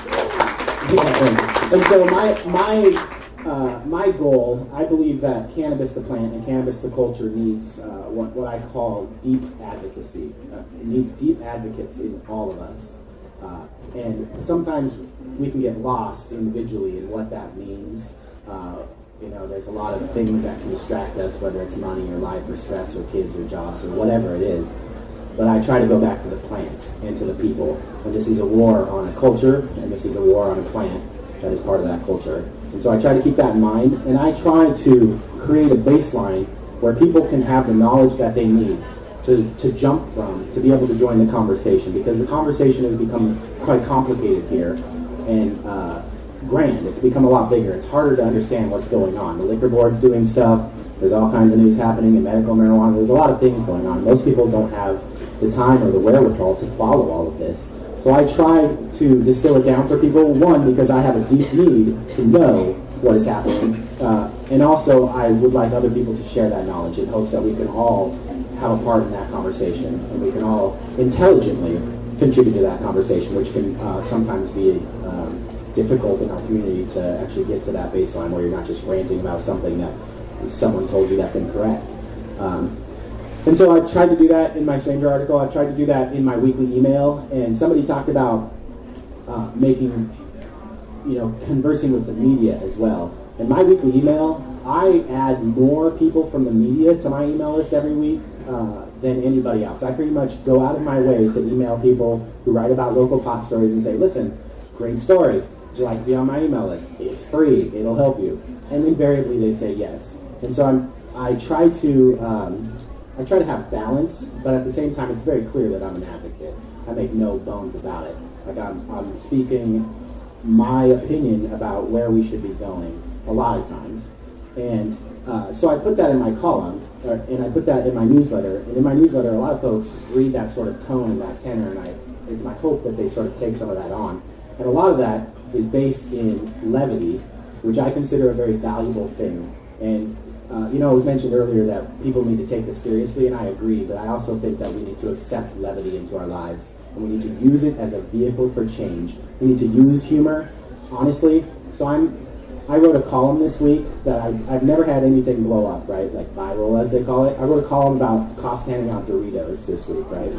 And so my my uh, my goal, I believe that cannabis the plant and cannabis the culture needs uh, what what I call deep advocacy. Uh, it needs deep advocates in all of us, uh, and sometimes we can get lost individually in what that means. Uh, you know, there's a lot of things that can distract us, whether it's money or life or stress or kids or jobs or whatever it is. But I try to go back to the plants and to the people. And this is a war on a culture, and this is a war on a plant that is part of that culture. And so I try to keep that in mind, and I try to create a baseline where people can have the knowledge that they need to, to jump from, to be able to join the conversation, because the conversation has become quite complicated here and uh, grand. It's become a lot bigger. It's harder to understand what's going on. The liquor board's doing stuff. There's all kinds of news happening in medical marijuana. There's a lot of things going on. Most people don't have the time or the wherewithal to follow all of this. So I try to distill it down for people, one, because I have a deep need to know what is happening, uh, and also I would like other people to share that knowledge in hopes that we can all have a part in that conversation, and we can all intelligently contribute to that conversation, which can uh, sometimes be um, difficult in our community to actually get to that baseline where you're not just ranting about something that someone told you that's incorrect. Um, and so I tried to do that in my Stranger article. I tried to do that in my weekly email, and somebody talked about uh, making, you know, conversing with the media as well. In my weekly email, I add more people from the media to my email list every week uh, than anybody else. I pretty much go out of my way to email people who write about local pot stories and say, listen, great story. Would you like to be on my email list? It's free. It'll help you. And invariably they say yes. And so I'm, I try to um, I try to have balance, but at the same time it's very clear that I'm an advocate. I make no bones about it. Like I'm, I'm speaking my opinion about where we should be going a lot of times. And uh, so I put that in my column, or, and I put that in my newsletter. And in my newsletter, a lot of folks read that sort of tone and that tenor, and I, it's my hope that they sort of take some of that on. And a lot of that is based in levity, which I consider a very valuable thing. And uh, you know, it was mentioned earlier that people need to take this seriously, and I agree, but I also think that we need to accept levity into our lives, and we need to use it as a vehicle for change. We need to use humor, honestly. So I'm, I wrote a column this week that I, I've never had anything blow up, right, like viral as they call it. I wrote a column about cops handing out Doritos this week, right?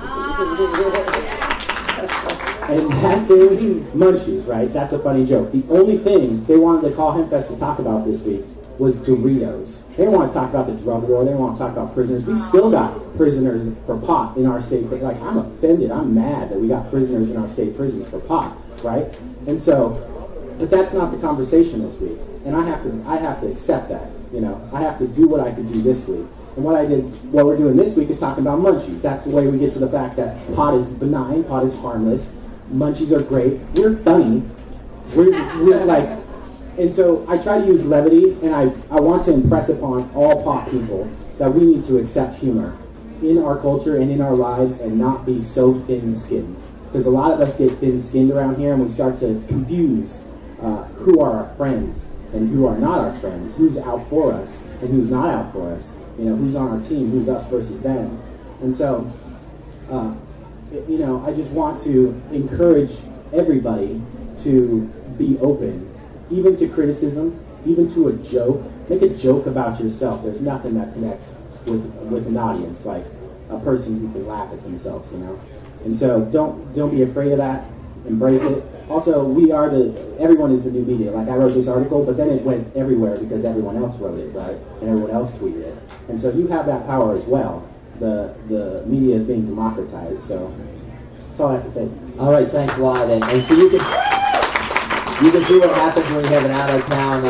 And that thing, Munchies, right? That's a funny joke. The only thing they wanted the Call Hempfest to talk about this week was Doritos. They don't want to talk about the drug war. They don't want to talk about prisoners. We still got prisoners for pot in our state. Like, I'm offended. I'm mad that we got prisoners in our state prisons for pot, right? And so, but that's not the conversation this week. And I have to, I have to accept that. You know, I have to do what I could do this week. And what I did, what we're doing this week is talking about Munchies. That's the way we get to the fact that pot is benign, pot is harmless. Munchies are great. We're funny. We're, we're like, and so I try to use levity, and I, I want to impress upon all pot people that we need to accept humor in our culture and in our lives and not be so thin-skinned. Because a lot of us get thin-skinned around here, and we start to confuse uh, who are our friends and who are not our friends, who's out for us and who's not out for us, you know, who's on our team, who's us versus them. And so, uh, you know, I just want to encourage everybody to be open, even to criticism, even to a joke. Make a joke about yourself. There's nothing that connects with with an audience like a person who can laugh at themselves, you know. And so don't don't be afraid of that. Embrace it. Also, we are the everyone is the new media. Like I wrote this article, but then it went everywhere because everyone else wrote it, right? And everyone else tweeted it. And so you have that power as well. The the media is being democratized. So that's all I have to say. All right, thanks a lot. And, and so you can you can see what happens when you have an out-of-town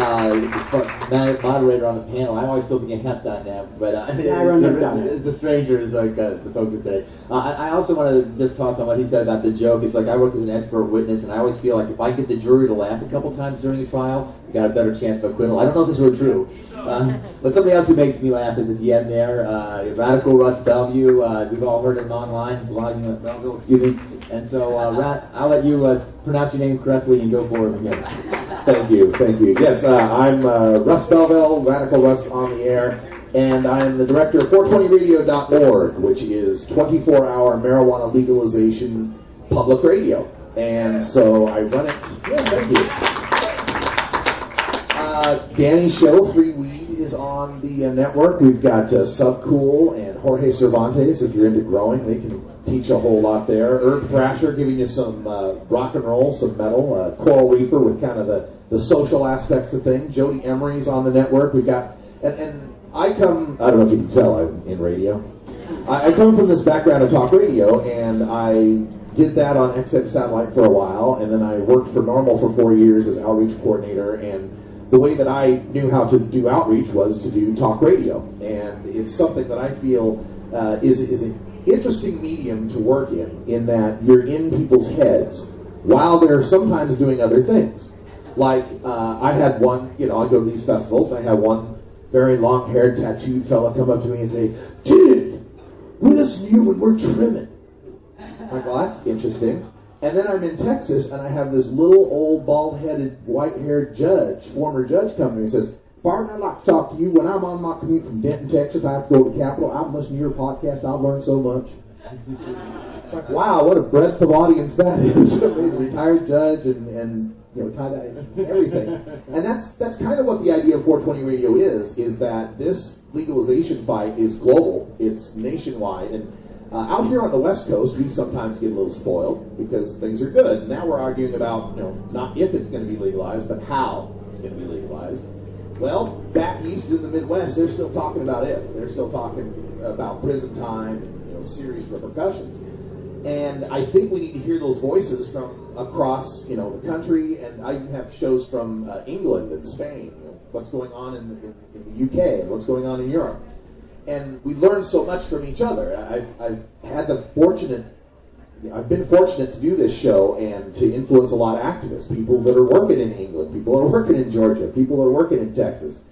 uh, moderator on the panel. I'm always still being hemp on that, but uh, yeah, I run the, the, the stranger is like uh, the focus today. Uh, I, I also want to just toss on what he said about the joke. It's like I work as an expert witness, and I always feel like if I get the jury to laugh a couple times during the trial, you got a better chance of acquittal. I don't know if this is really true, uh, but somebody else who makes me laugh is at the end there, uh, Radical Russ Bellevue. Uh, we've all heard him online, blogging at Belleville, excuse me. And so uh, Rat, I'll let you uh, pronounce your name correctly and go forward again. Thank you, thank you. Yes, uh, I'm uh, Russ Belleville, Radical Russ on the air. and I'm the director of four twenty radio dot org, which is twenty-four hour marijuana legalization public radio. And so I run it. Yeah, thank you. Uh, Danny's show, Free Weed, is on the uh, network. We've got uh, Subcool and Jorge Cervantes. If you're into growing, they can teach a whole lot there. Herb Thrasher giving you some uh, rock and roll, some metal. Uh, Coral Reefer with kind of the, the social aspects of things. Jody Emery's on the network. We've got, and, and I come, I don't know if you can tell, I'm in radio. I, I come from this background of talk radio, and I did that on X M Satellite for a while, and then I worked for Normal for four years as outreach coordinator, and the way that I knew how to do outreach was to do talk radio. And it's something that I feel uh, is, is an interesting medium to work in, in that you're in people's heads while they're sometimes doing other things. Like, uh, I had one, you know, I go to these festivals, and I had one very long-haired, tattooed fella come up to me and say, "Dude, we listen to you when we're trimming." I'm like, well, that's interesting. And then I'm in Texas, and I have this little old bald-headed, white-haired judge, former judge, come to me and says, "Barton, I'd like to talk to you. When I'm on my commute from Denton, Texas, I have to go to the Capitol. I've listened to your podcast. I've learned so much." Like, wow, what a breadth of audience that is. I mean, retired judge and, and you know, tie-dyes, everything. And that's that's kind of what the idea of four twenty Radio is, is that this legalization fight is global. It's nationwide. And Uh, out here on the West Coast, we sometimes get a little spoiled because things are good. Now we're arguing about, you know, not if it's going to be legalized, but how it's going to be legalized. Well, back east in the Midwest, they're still talking about if. They're still talking about prison time and, you know, serious repercussions. And I think we need to hear those voices from across, you know, the country. And I even have shows from uh, England and Spain. You know, what's going on in the, in, in the U K and what's going on in Europe. And we learn so much from each other. I've, I've had the fortunate, I've been fortunate to do this show and to influence a lot of activists, people that are working in England, people that are working in Georgia, people that are working in Texas.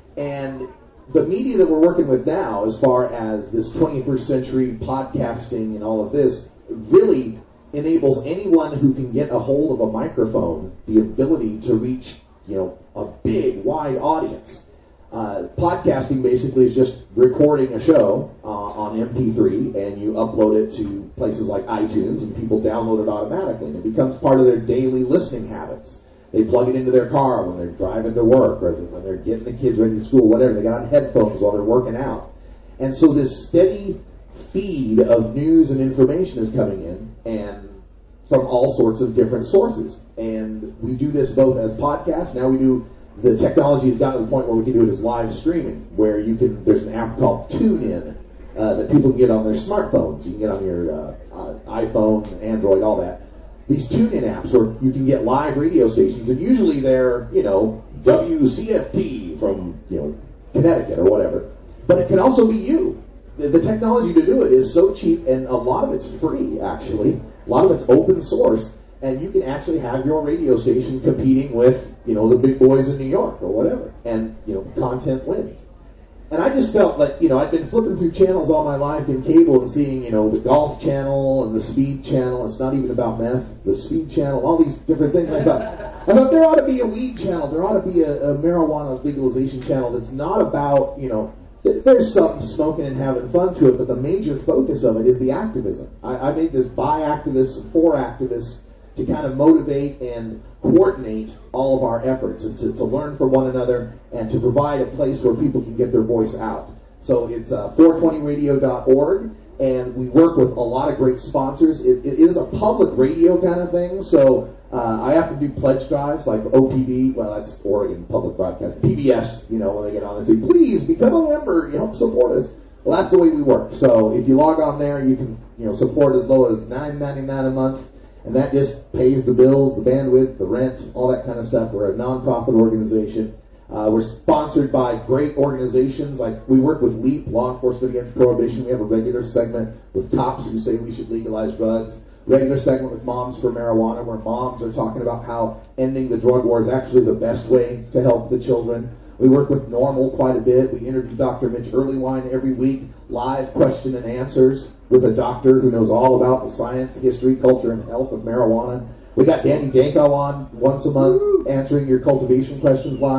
And the media that we're working with now, as far as this twenty-first century podcasting and all of this, really enables anyone who can get a hold of a microphone the ability to reach, you know, a big, wide audience. Uh, podcasting basically is just recording a show uh, on M P three, and you upload it to places like iTunes, and people download it automatically, and it becomes part of their daily listening habits. They plug it into their car when they're driving to work, or when they're getting the kids ready to school, whatever. They got on headphones while they're working out. And so this steady feed of news and information is coming in, and from all sorts of different sources. And we do this both as podcasts. Now we do The technology has gotten to the point where we can do it as live streaming, where you can, there's an app called TuneIn uh, that people can get on their smartphones. You can get on your uh, uh, iPhone, Android, all that. These TuneIn apps where you can get live radio stations, and usually they're, you know, W C F T from, you know, Connecticut or whatever. But it can also be you. The, the technology to do it is so cheap, and a lot of it's free, actually. A lot of it's open source. And you can actually have your radio station competing with, you know, the big boys in New York or whatever. And, you know, content wins. And I just felt like, you know, I'd been flipping through channels all my life in cable and seeing, you know, the golf channel and the speed channel. It's not even about meth. The speed channel, all these different things. And I thought, I thought there ought to be a weed channel. There ought to be a, a marijuana legalization channel that's not about, you know, there's some smoking and having fun to it, but the major focus of it is the activism. I, I made this by activists, for activists, to kind of motivate and coordinate all of our efforts and to, to learn from one another and to provide a place where people can get their voice out. So it's uh, four twenty radio dot org, and we work with a lot of great sponsors. It, it is a public radio kind of thing, so uh, I have to do pledge drives like O P B, well, that's Oregon Public Broadcasting, P B S, you know, when they get on and say, please become a member, you help support us. Well, that's the way we work. So if you log on there, you can, you know, support as low as nine ninety-nine a month. And that just pays the bills, the bandwidth, the rent, all that kind of stuff. We're a nonprofit organization. Uh, we're sponsored by great organizations. Like we work with LEAP, Law Enforcement Against Prohibition. We have a regular segment with cops who say we should legalize drugs. Regular segment with Moms for Marijuana, where moms are talking about how ending the drug war is actually the best way to help the children. We work with Normal quite a bit. We interview Doctor Mitch Earlywine every week, live question and answers with a doctor who knows all about the science, history, culture, and health of marijuana. We got Danny Danko on once a month answering your cultivation questions live.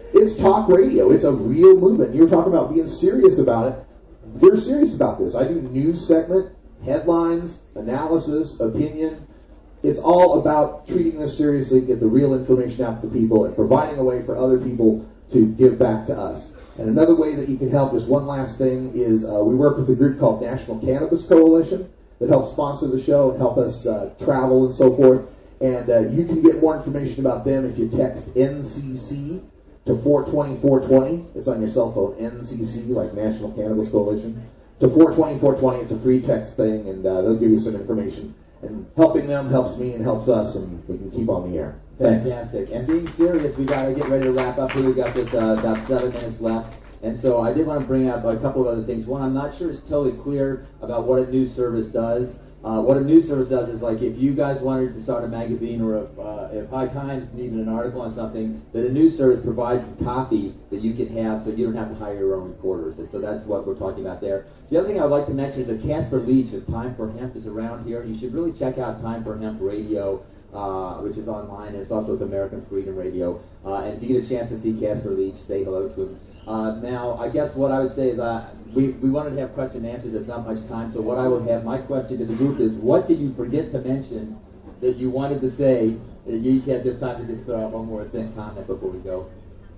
It's talk radio. It's a real movement. You were talking about being serious about it. We're serious about this. I do news segment, headlines, analysis, opinion. It's all about treating this seriously, get the real information out to people, and providing a way for other people to give back to us. And another way that you can help, just one last thing, is uh, we work with a group called National Cannabis Coalition that helps sponsor the show and help us uh, travel and so forth. And uh, you can get more information about them if you text N C C to four twenty, four twenty. It's on your cell phone, N C C, like National Cannabis Coalition. To four twenty, four twenty, it's a free text thing, and uh, they'll give you some information. And helping them helps me and helps us, and we can keep on the air. Thanks. Fantastic. And being serious, we got to get ready to wrap up here. We've got just uh, about seven minutes left. And so I did want to bring up a couple of other things. One, I'm not sure it's totally clear about what a news service does. Uh, what a news service does is, like, if you guys wanted to start a magazine, or if, uh, if High Times needed an article on something, that a news service provides a copy that you can have, so you don't have to hire your own reporters. And so that's what we're talking about there. The other thing I'd like to mention is that Casper Leach of Time for Hemp is around here. You should really check out Time for Hemp Radio, uh, which is online. It's also with American Freedom Radio. Uh, and if you get a chance to see Casper Leach, say hello to him. Uh, now, I guess what I would say is uh, we, we wanted to have question and answer. There's not much time, so what I would have, my question to the group is, what did you forget to mention that you wanted to say, that you each had this time to just throw out one more thing, comment before we go?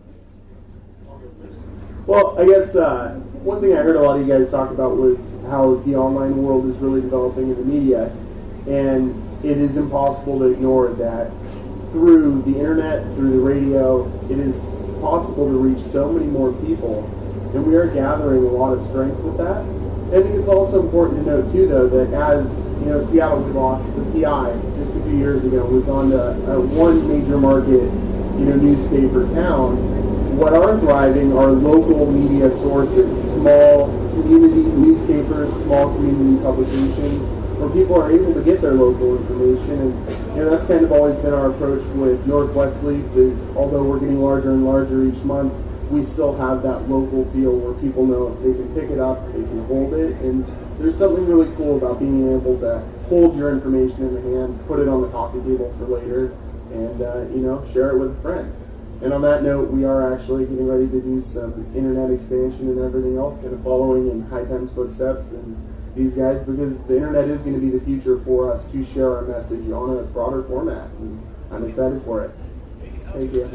Well, I guess uh, one thing I heard a lot of you guys talk about was how the online world is really developing in the media, and it is impossible to ignore that through the internet, through the radio, it is possible to reach so many more people, and we are gathering a lot of strength with that. I think it's also important to note too, though, that as you know, Seattle, we lost the P I just a few years ago. We've gone to uh, one major market, you know, newspaper town. What are thriving are local media sources, small community newspapers, small community publications, where people are able to get their local information. And you know, that's kind of always been our approach with Northwest Leaf, is although we're getting larger and larger each month, we still have that local feel where people know if they can pick it up, they can hold it. And there's something really cool about being able to hold your information in the hand, put it on the coffee table for later, and uh, you know, share it with a friend. And on that note, we are actually getting ready to do some internet expansion and everything else, kind of following in High Times footsteps and these guys, because the internet is going to be the future for us to share our message on a broader format. And I'm excited for it. Thank you.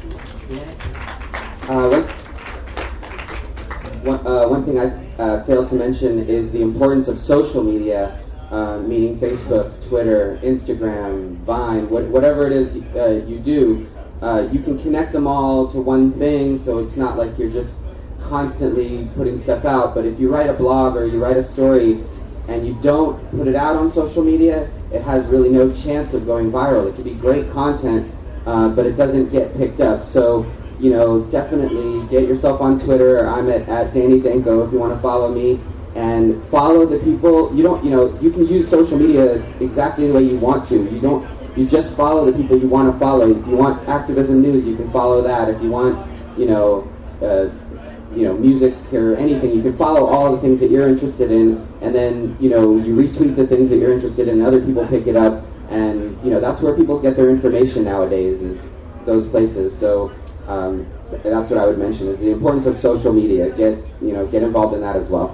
Uh, one, one, uh, one thing I uh, failed to mention is the importance of social media, uh, meaning Facebook, Twitter, Instagram, Vine, what, whatever it is uh, you do. Uh, you can connect them all to one thing, so it's not like you're just constantly putting stuff out. But if you write a blog or you write a story and you don't put it out on social media, it has really no chance of going viral. It could be great content, uh, but it doesn't get picked up. So, you know, definitely get yourself on Twitter. I'm at, at Danny Danko if you want to follow me. And follow the people. You don't, you know, you can use social media exactly the way you want to. You don't, you just follow the people you want to follow. If you want activism news, you can follow that. If you want, you know, uh, you know, music or anything, you can follow all the things that you're interested in, and then, you know, you retweet the things that you're interested in, and other people pick it up, and, you know, that's where people get their information nowadays, is those places. So um, that's what I would mention, is the importance of social media. Get, you know, get involved in that as well.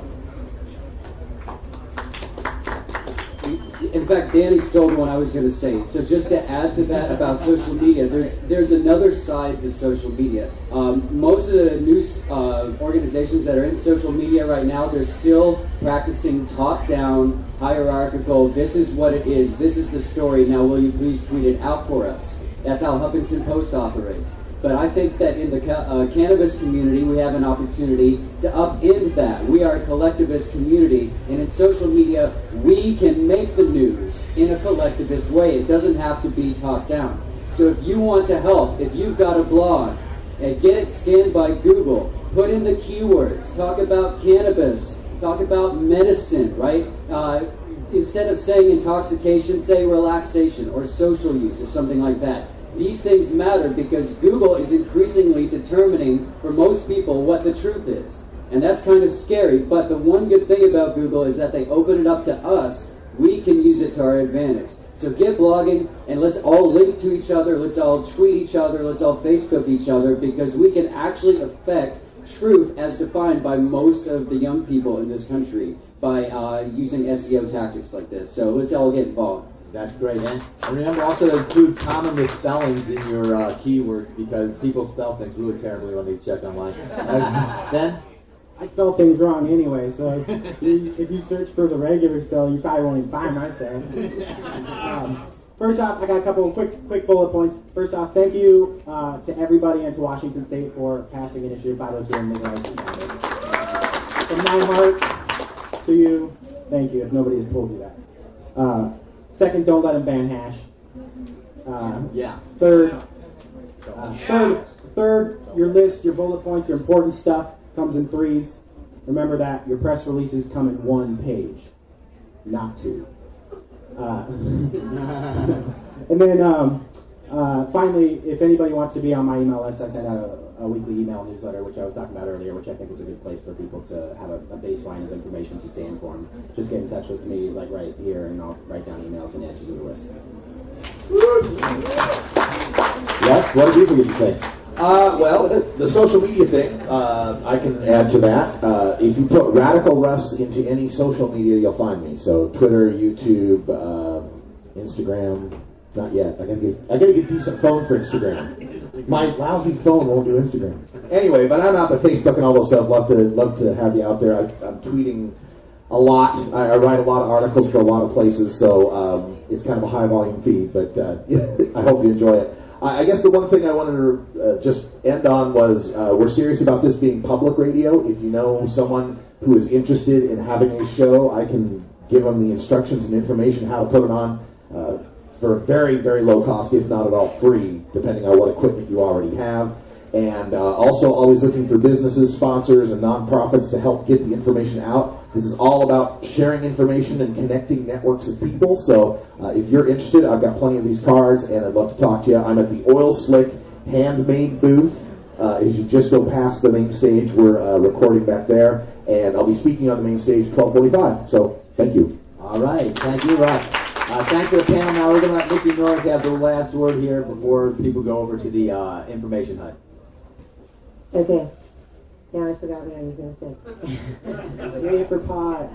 In fact, Danny stole what I was going to say. So just to add to that about social media, there's there's another side to social media. Um, most of the news uh, organizations that are in social media right now, they're still practicing top-down, hierarchical, this is what it is, this is the story, now will you please tweet it out for us? That's how Huffington Post operates. But I think that in the ca- uh, cannabis community, we have an opportunity to upend that. We are a collectivist community, and in social media, we can make the news in a collectivist way. It doesn't have to be top-down. So if you want to help, if you've got a blog, and get it scanned by Google, put in the keywords, talk about cannabis, talk about medicine, right? Uh, instead of saying intoxication, say relaxation or social use or something like that. These things matter because Google is increasingly determining for most people what the truth is. And that's kind of scary, but the one good thing about Google is that they open it up to us. We can use it to our advantage. So get blogging, and let's all link to each other, let's all tweet each other, let's all Facebook each other, because we can actually affect truth as defined by most of the young people in this country by uh, using S E O tactics like this. So let's all get involved. That's great, man. And remember also to include common misspellings in your uh, keywords, because people spell things really terribly when they check online. Uh, Ben? I spell things wrong anyway, so if you, if you search for the regular spell, you probably won't even find my stuff. Um, first off, I got a couple of quick quick bullet points. First off, thank you uh, to everybody and to Washington State for passing Initiative five oh two and legalizing cannabis. From my heart to you, thank you, if nobody has told you that. Uh, second, don't let them ban hash. Uh, yeah. Third, uh, third, third, your list, your bullet points, your important stuff comes in threes. Remember that your press releases come in one page, not two. Uh, and then um, uh, finally, if anybody wants to be on my email list, I send out a, a weekly email newsletter, which I was talking about earlier, which I think is a good place for people to have a, a baseline of information to stay informed. Just get in touch with me, like right here, and I'll write down emails and add you to the list. Yes, what did you forget to say? Uh, well, the social media thing, uh, I can add to that. Uh, if you put Radical Russ into any social media, you'll find me. So Twitter, YouTube, uh, Instagram. Not yet. I gotta get I gotta get a decent phone for Instagram. My lousy phone won't do Instagram. Anyway, but I'm out at Facebook and all those stuff. Love to love to have you out there. I, I'm tweeting a lot. I, I write a lot of articles for a lot of places, so um, it's kind of a high volume feed. But uh, I hope you enjoy it. I guess the one thing I wanted to uh, just end on was uh, we're serious about this being public radio. If you know someone who is interested in having a show, I can give them the instructions and information how to put it on uh, for a very, very low cost, if not at all free, depending on what equipment you already have. And uh, also always looking for businesses, sponsors, and nonprofits to help get the information out. This is all about sharing information and connecting networks of people. So uh, if you're interested, I've got plenty of these cards, and I'd love to talk to you. I'm at the Oil Slick Handmade booth. Uh, as you just go past the main stage, we're uh, recording back there, and I'll be speaking on the main stage at twelve forty-five. So thank you. All right. Thank you, Russ. Uh, thanks to the panel. Now we're going to let Mickey North have the last word here before people go over to the uh, information hut. Okay. Now I forgot what I was going to say. Ready for pot.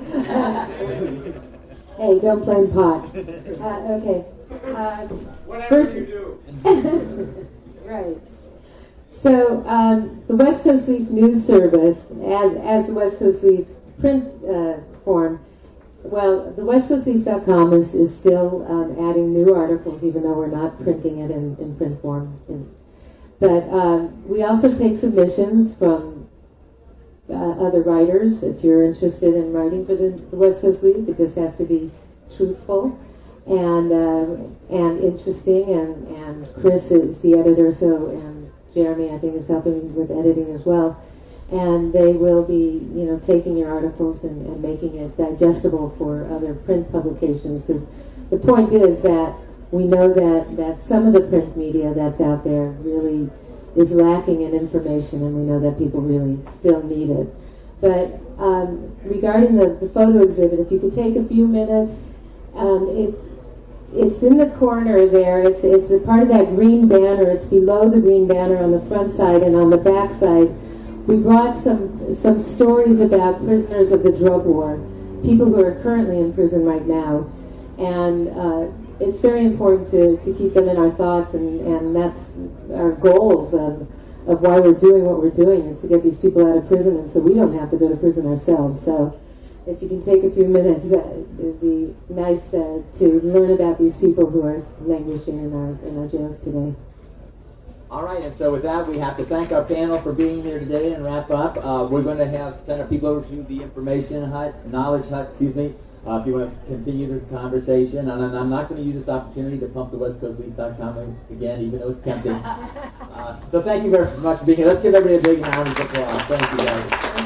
Hey, don't blame pot. Uh, okay. Uh, Whatever first, you do. Right. So um, the West Coast Leaf News Service, as as the West Coast Leaf print uh, form, well, the west coast leaf dot com is, is still um, adding new articles, even though we're not printing it in, in print form. In, but um, we also take submissions from uh, other writers. If you're interested in writing for the, the West Coast Leaf, it just has to be truthful and uh, and interesting. And, and Chris is the editor, so and Jeremy, I think, is helping me with editing as well. And they will be, you know, taking your articles and, and making it digestible for other print publications. Because the point is that we know that, that some of the print media that's out there really is lacking in information, and we know that people really still need it. But um, regarding the, the photo exhibit, if you could take a few minutes, um, it, it's in the corner there. It's, it's the part of that green banner. It's below the green banner on the front side, and on the back side we brought some some stories about prisoners of the drug war, people who are currently in prison right now, and uh, it's very important to, to keep them in our thoughts, and, and that's our goals of, of why we're doing what we're doing, is to get these people out of prison, and so we don't have to go to prison ourselves. So if you can take a few minutes, uh, it would be nice uh, to learn about these people who are languishing in our in our jails today. All right, and so with that, we have to thank our panel for being here today and wrap up. Uh, we're going to have send our people over to the information hut, knowledge hut, excuse me, uh, if you want to continue the conversation. And I'm not going to use this opportunity to pump the west coast leaf dot com again, even though it's tempting. Uh, so thank you very much for being here. Let's give everybody a big round of applause. Thank you, guys.